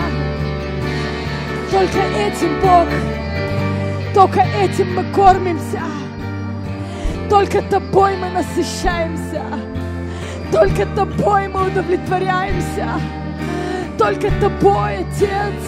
Только этим, Бог, только этим мы кормимся. Только Тобой мы насыщаемся. Только Тобой мы удовлетворяемся. Только Тобой, Отец.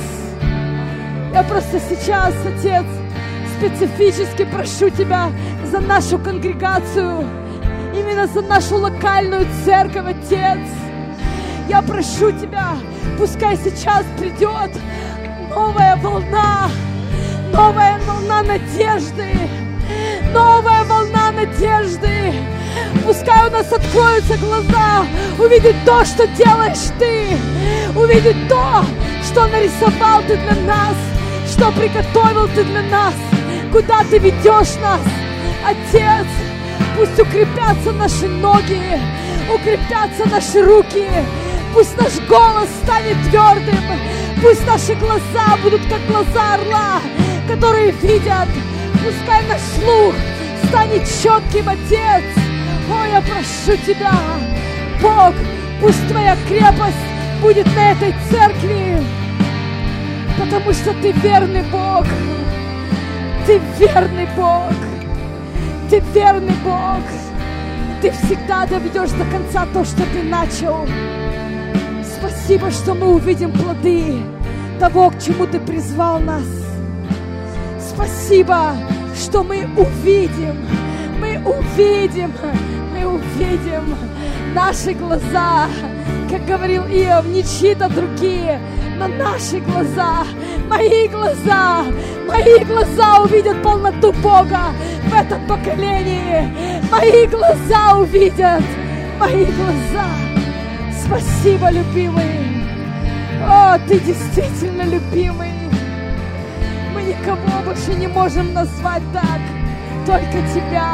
Я просто сейчас, Отец, специфически прошу Тебя за нашу конгрегацию, именно за нашу локальную церковь, Отец. Я прошу Тебя, пускай сейчас придет новая волна, новая волна надежды, новая волна надежды. Пускай у нас откроются глаза, увидеть то, что делаешь Ты, увидеть то, что нарисовал Ты для нас, что приготовил Ты для нас, куда Ты ведешь нас. Отец, Пусть укрепятся наши ноги, укрепятся наши руки. Пусть наш голос станет твердым. Пусть наши глаза будут как глаза орла, которые видят. Пускай наш слух станет четким, Отец. О, я прошу Тебя, Бог, пусть Твоя крепость будет на этой церкви, потому что Ты верный Бог. Ты верный Бог. Ты верный Бог. Ты всегда доведешь до конца то, что Ты начал. Спасибо, что мы увидим плоды того, к чему Ты призвал нас. Спасибо, что мы увидим, мы увидим, мы увидим наши глаза, как говорил Иов, не чьи-то другие, но наши глаза, мои глаза, мои глаза увидят полноту Бога в этом поколении. Мои глаза увидят, мои глаза. Спасибо, любимый. О, Ты действительно любимый. Мы никого больше не можем назвать так, только Тебя.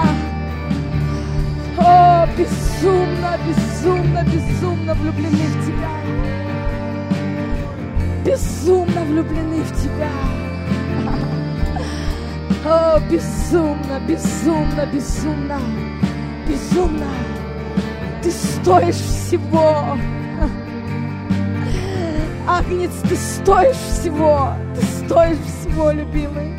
О, безумно, безумно, безумно влюблены в Тебя. Безумно влюблены в Тебя. О, безумно, безумно, безумно, безумно. Ты стоишь всего. Агнец, Ты стоишь всего. Ты стоишь всего, любимый.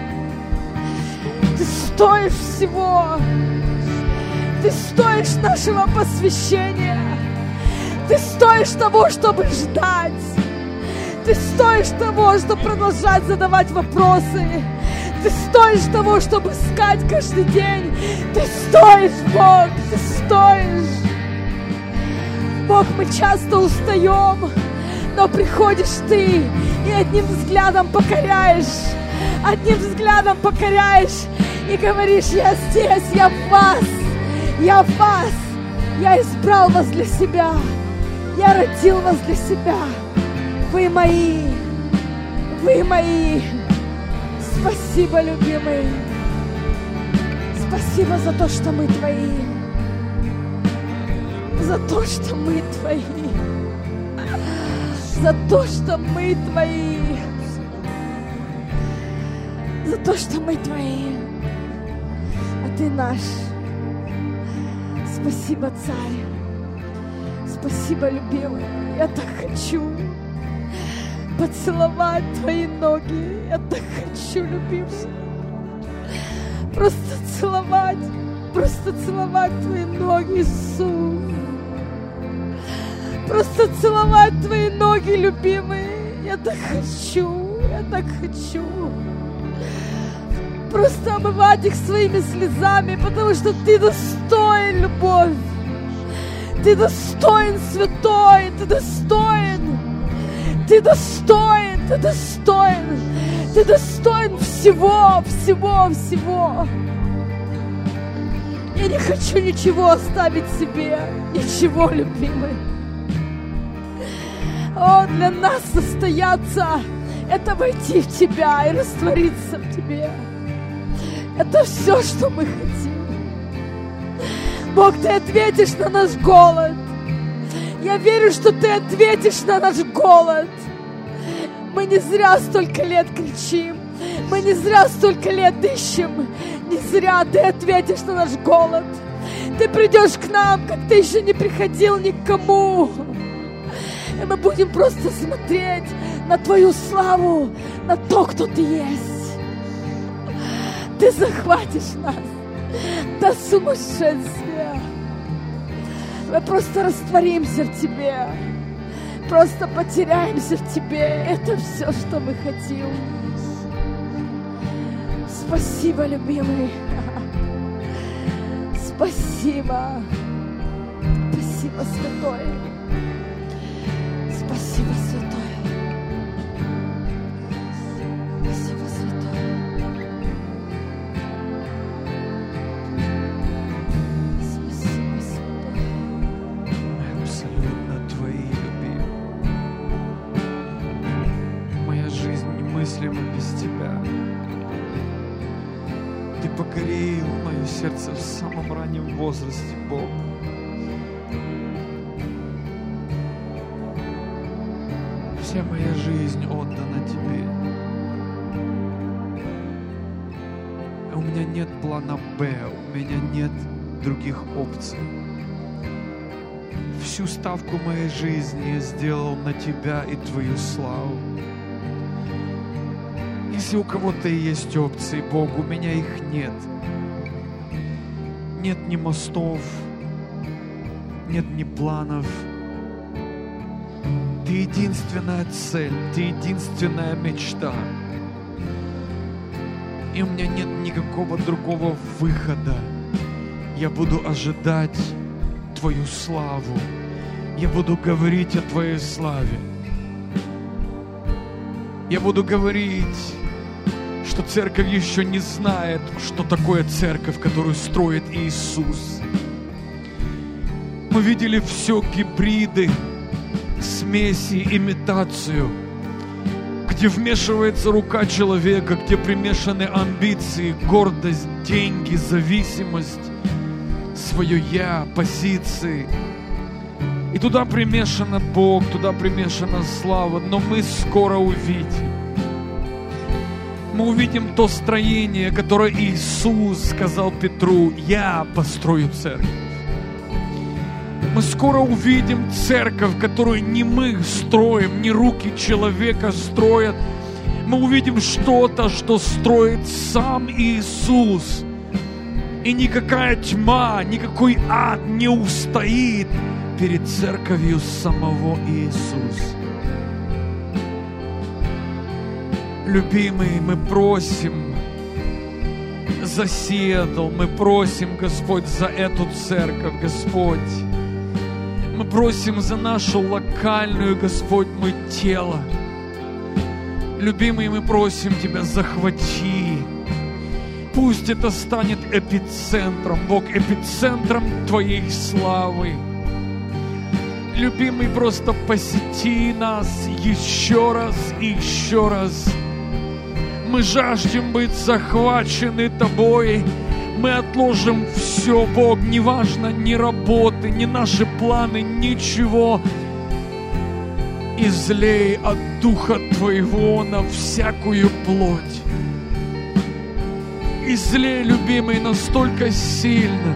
Ты стоишь всего. Ты стоишь нашего посвящения. Ты стоишь того, чтобы ждать. Ты стоишь того, чтобы продолжать задавать вопросы. Ты стоишь того, чтобы искать каждый день. Ты стоишь, Бог, Ты стоишь. Бог, мы часто устаем, но приходишь Ты и одним взглядом покоряешь, одним взглядом покоряешь и говоришь: я здесь, я в вас, я в вас, я избрал вас для себя, я родил вас для себя. Вы мои, вы мои. Спасибо, любимый. Спасибо за то, что мы Твои. За то, что мы Твои. За то, что мы Твои. За то, что мы Твои. А Ты наш. Спасибо, Царь. Спасибо, любимый. Я так хочу поцеловать Твои ноги. Я так хочу, любимый. Просто целовать. Просто целовать Твои ноги, Иисус. Просто целовать Твои ноги, любимый. Я так хочу. Я так хочу. Просто омывать их своими слезами, потому что Ты достоин, любовь. Ты достоин, святой. Ты достоин. Ты достоин. Ты достоин. Ты достоин всего, всего, всего. Я не хочу ничего оставить себе. Ничего, любимый. О, для нас состояться — это войти в Тебя и раствориться в Тебе. Это все, что мы хотим. Бог, Ты ответишь на наш голод. Я верю, что Ты ответишь на наш голод. Мы не зря столько лет кричим. Мы не зря столько лет ищем. Не зря Ты ответишь на наш голод. Ты придешь к нам, как Ты еще не приходил ни к кому. И мы будем просто смотреть на Твою славу, на то, кто Ты есть. Ты захватишь нас до сумасшествия. Мы просто растворимся в Тебе. Просто потеряемся в Тебе. Это все, что мы хотим. Спасибо, любимый. Спасибо. Спасибо, святой. Спасибо, святой. Спасибо, святой. Спасибо, святой. Мы абсолютно Твои, любимые. Моя жизнь немыслима без Тебя. Ты покорил мое сердце в самом самом раннем возрасте, Бог. Вся моя жизнь отдана Тебе. У меня нет плана Б, у меня нет других опций. Всю ставку моей жизни я сделал на Тебя и Твою славу. Если у кого-то и есть опции, Бог, у меня их нет. Нет ни мостов, нет ни планов. Ты единственная цель, Ты единственная мечта. И у меня нет никакого другого выхода. Я буду ожидать Твою славу. Я буду говорить о Твоей славе. Я буду говорить, что церковь еще не знает, что такое церковь, которую строит Иисус. Мы видели все гибриды, смеси, имитацию, где вмешивается рука человека, где примешаны амбиции, гордость, деньги, зависимость, свое «я», позиции. И туда примешано Бог, туда примешана слава, но мы скоро увидим. Мы увидим то строение, которое Иисус сказал Петру: «Я построю церковь». Мы скоро увидим церковь, которую не мы строим, не руки человека строят. Мы увидим что-то, что строит сам Иисус. И никакая тьма, никакой ад не устоит перед церковью самого Иисуса. Любимый, мы просим за Сиэтл, мы просим, Господь, за эту церковь, Господь. Мы просим за нашу локальную, Господь, мой тело. Любимый, мы просим Тебя, захвати. Пусть это станет эпицентром, Бог, эпицентром Твоей славы. Любимый, просто посети нас еще раз и еще раз. Мы жаждем быть захвачены Тобой. Мы отложим все, Бог, неважно, ни работы, ни наши планы, ничего. Излей от Духа Твоего на всякую плоть. Излей, любимый, настолько сильно,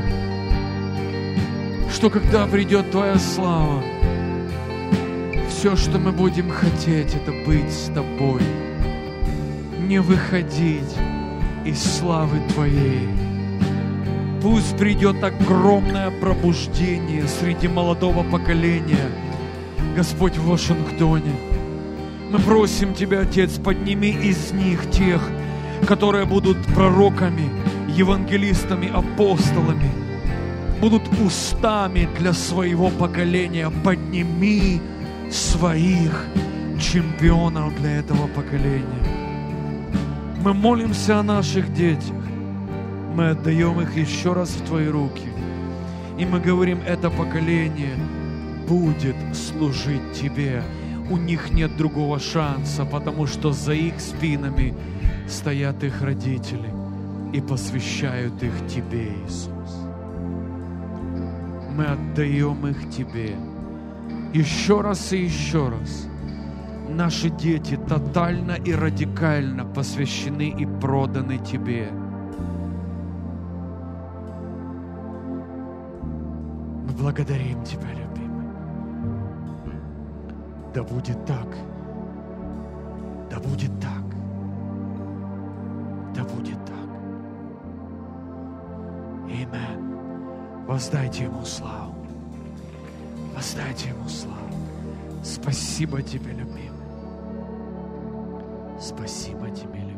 что когда придет Твоя слава, все, что мы будем хотеть, это быть с Тобой, не выходить из славы Твоей. Пусть придет огромное пробуждение среди молодого поколения, Господь, в Вашингтоне. Мы просим Тебя, Отец, подними из них тех, которые будут пророками, евангелистами, апостолами, будут устами для своего поколения. Подними своих чемпионов для этого поколения. Мы молимся о наших детях. Мы отдаем их еще раз в Твои руки. И мы говорим, это поколение будет служить Тебе. У них нет другого шанса, потому что за их спинами стоят их родители и посвящают их Тебе, Иисус. Мы отдаем их Тебе. Еще раз и еще раз. Наши дети тотально и радикально посвящены и проданы Тебе. Мы благодарим Тебя, любимый. Да будет так. Да будет так. Да будет так. Аминь. Воздайте Ему славу. Воздайте Ему славу. Спасибо Тебе, любимый. Спасибо Тебе, любимый.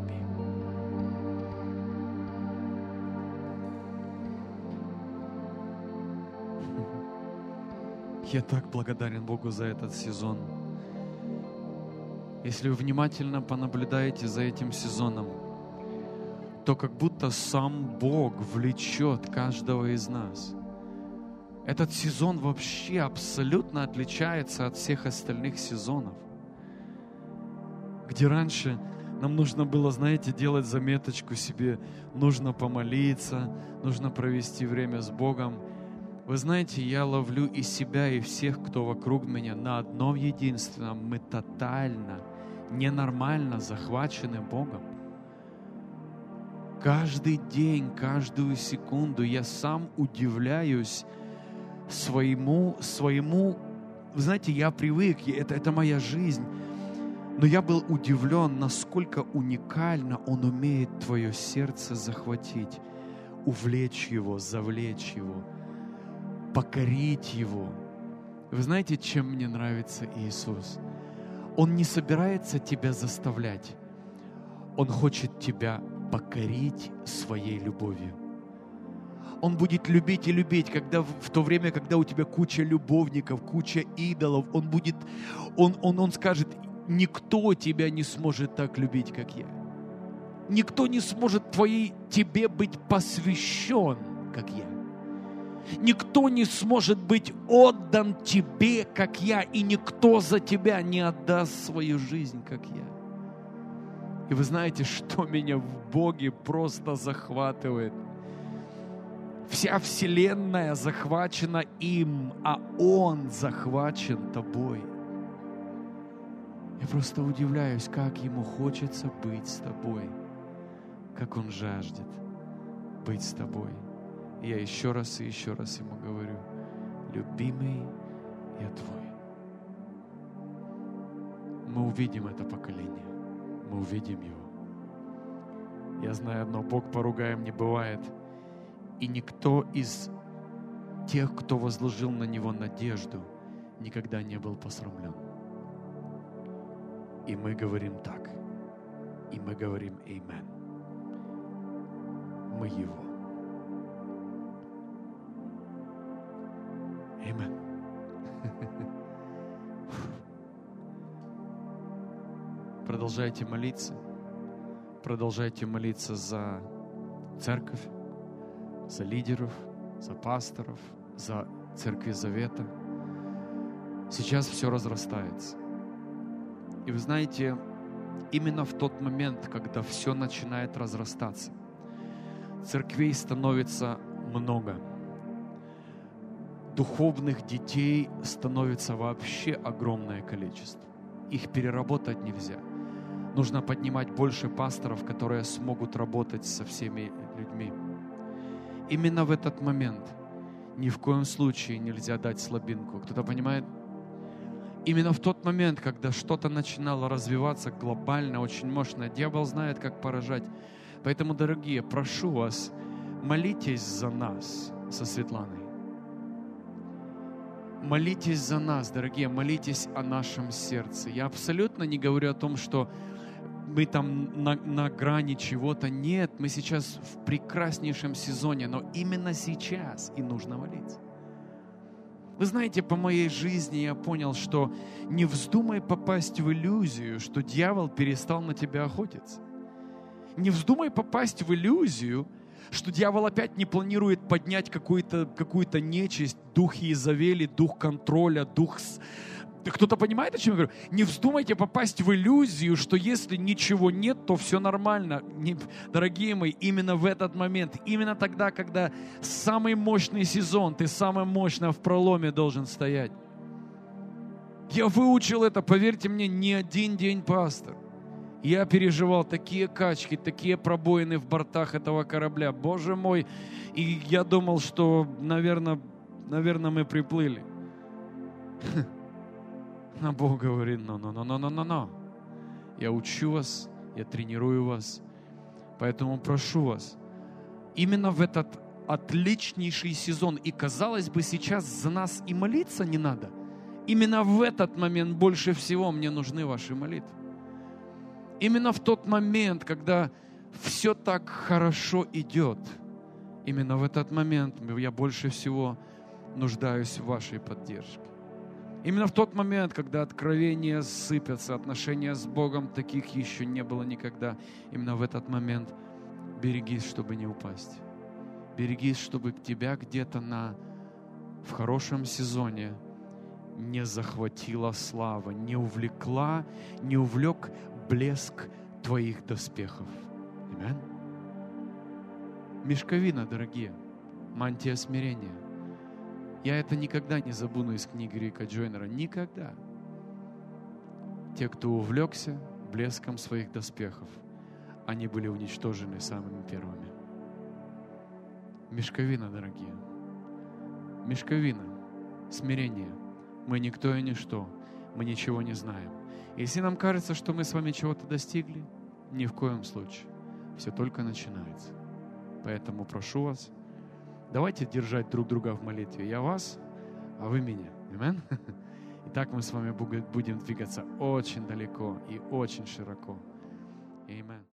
Я так благодарен Богу за этот сезон. Если вы внимательно понаблюдаете за этим сезоном, то как будто сам Бог влечет каждого из нас. Этот сезон вообще абсолютно отличается от всех остальных сезонов, где раньше Нам нужно было, знаете, делать заметочку себе. Нужно помолиться, нужно провести время с Богом. Вы знаете, я ловлю и себя, и всех, кто вокруг меня, на одном единственном. Мы тотально, ненормально захвачены Богом. Каждый день, каждую секунду я сам удивляюсь своему, своему, вы знаете, я привык, это, это моя жизнь, но я был удивлен, насколько уникально Он умеет твое сердце захватить, увлечь его, завлечь его, покорить его. Вы знаете, чем мне нравится Иисус? Он не собирается тебя заставлять, Он хочет тебя покорить своей любовью. Он будет любить и любить, когда в то время, когда у тебя куча любовников, куча идолов, Он будет, Он, он, он скажет: никто тебя не сможет так любить, как я. Никто не сможет твоей, тебе быть посвящен, как я. Никто не сможет быть отдан тебе, как я, и никто за тебя не отдаст свою жизнь, как я. И вы знаете, что меня в Боге просто захватывает? Вся вселенная захвачена им, а Он захвачен тобой. Я просто удивляюсь, как Ему хочется быть с тобой, как Он жаждет быть с тобой. И я еще раз и еще раз Ему говорю: любимый, я Твой. Мы увидим это поколение, мы увидим его. Я знаю одно: Бог поругаем не бывает. И никто из тех, кто возложил на Него надежду, никогда не был посрамлен. И мы говорим так. И мы говорим «Амен». Мы Его. Амен. Продолжайте молиться. Продолжайте молиться за церковь, за лидеров, за пасторов, за Церкви Завета. Сейчас все разрастается. И вы знаете, именно в тот момент, когда все начинает разрастаться, церквей становится много. Духовных детей становится вообще огромное количество. Их переработать нельзя. Нужно поднимать больше пасторов, которые смогут работать со всеми людьми. Именно в этот момент ни в коем случае нельзя дать слабинку. Кто-то понимает? Именно в тот момент, когда что-то начинало развиваться глобально, очень мощно, дьявол знает, как поражать. Поэтому, дорогие, прошу вас, молитесь за нас со Светланой. Молитесь за нас, дорогие, молитесь о нашем сердце. Я абсолютно не говорю о том, что мы там на, на грани чего-то. Нет, мы сейчас в прекраснейшем сезоне, но именно сейчас и нужно молиться. Вы знаете, по моей жизни я понял, что не вздумай попасть в иллюзию, что дьявол перестал на тебя охотиться. Не вздумай попасть в иллюзию, что дьявол опять не планирует поднять какую-то, какую-то нечисть, дух Иезавели, дух контроля, дух... Кто-то понимает, о чем я говорю? Не вздумайте попасть в иллюзию, что если ничего нет, то все нормально. Не, дорогие мои, именно в этот момент, именно тогда, когда самый мощный сезон, ты самое мощное в проломе должен стоять. Я выучил это, поверьте мне, не один день, пастор. Я переживал такие качки, такие пробоины в бортах этого корабля. Боже мой, и я думал, что, наверное, наверное мы приплыли. А Бог говорит: но-но-но-но-но-но-но. Я учу вас, я тренирую вас. Поэтому прошу вас, именно в этот отличнейший сезон, и, казалось бы, сейчас за нас и молиться не надо. Именно в этот момент больше всего мне нужны ваши молитвы. Именно в тот момент, когда все так хорошо идет, именно в этот момент я больше всего нуждаюсь в вашей поддержке. Именно в тот момент, когда откровения сыпятся, отношения с Богом, таких еще не было никогда. Именно в этот момент берегись, чтобы не упасть. Берегись, чтобы тебя где-то на, в хорошем сезоне не захватила слава, не увлекла, не увлек блеск Твоих доспехов. Аминь. Мешковина, дорогие, мантия смирения. Я это никогда не забуду из книги Рика Джойнера. Никогда. Те, кто увлекся блеском своих доспехов, они были уничтожены самыми первыми. Мешковина, дорогие. Мешковина. Смирение. Мы никто и ничто. Мы ничего не знаем. Если нам кажется, что мы с вами чего-то достигли, ни в коем случае. Все только начинается. Поэтому прошу вас, давайте держать друг друга в молитве. Я вас, а вы меня. Аминь. И так мы с вами будем двигаться очень далеко и очень широко. Аминь.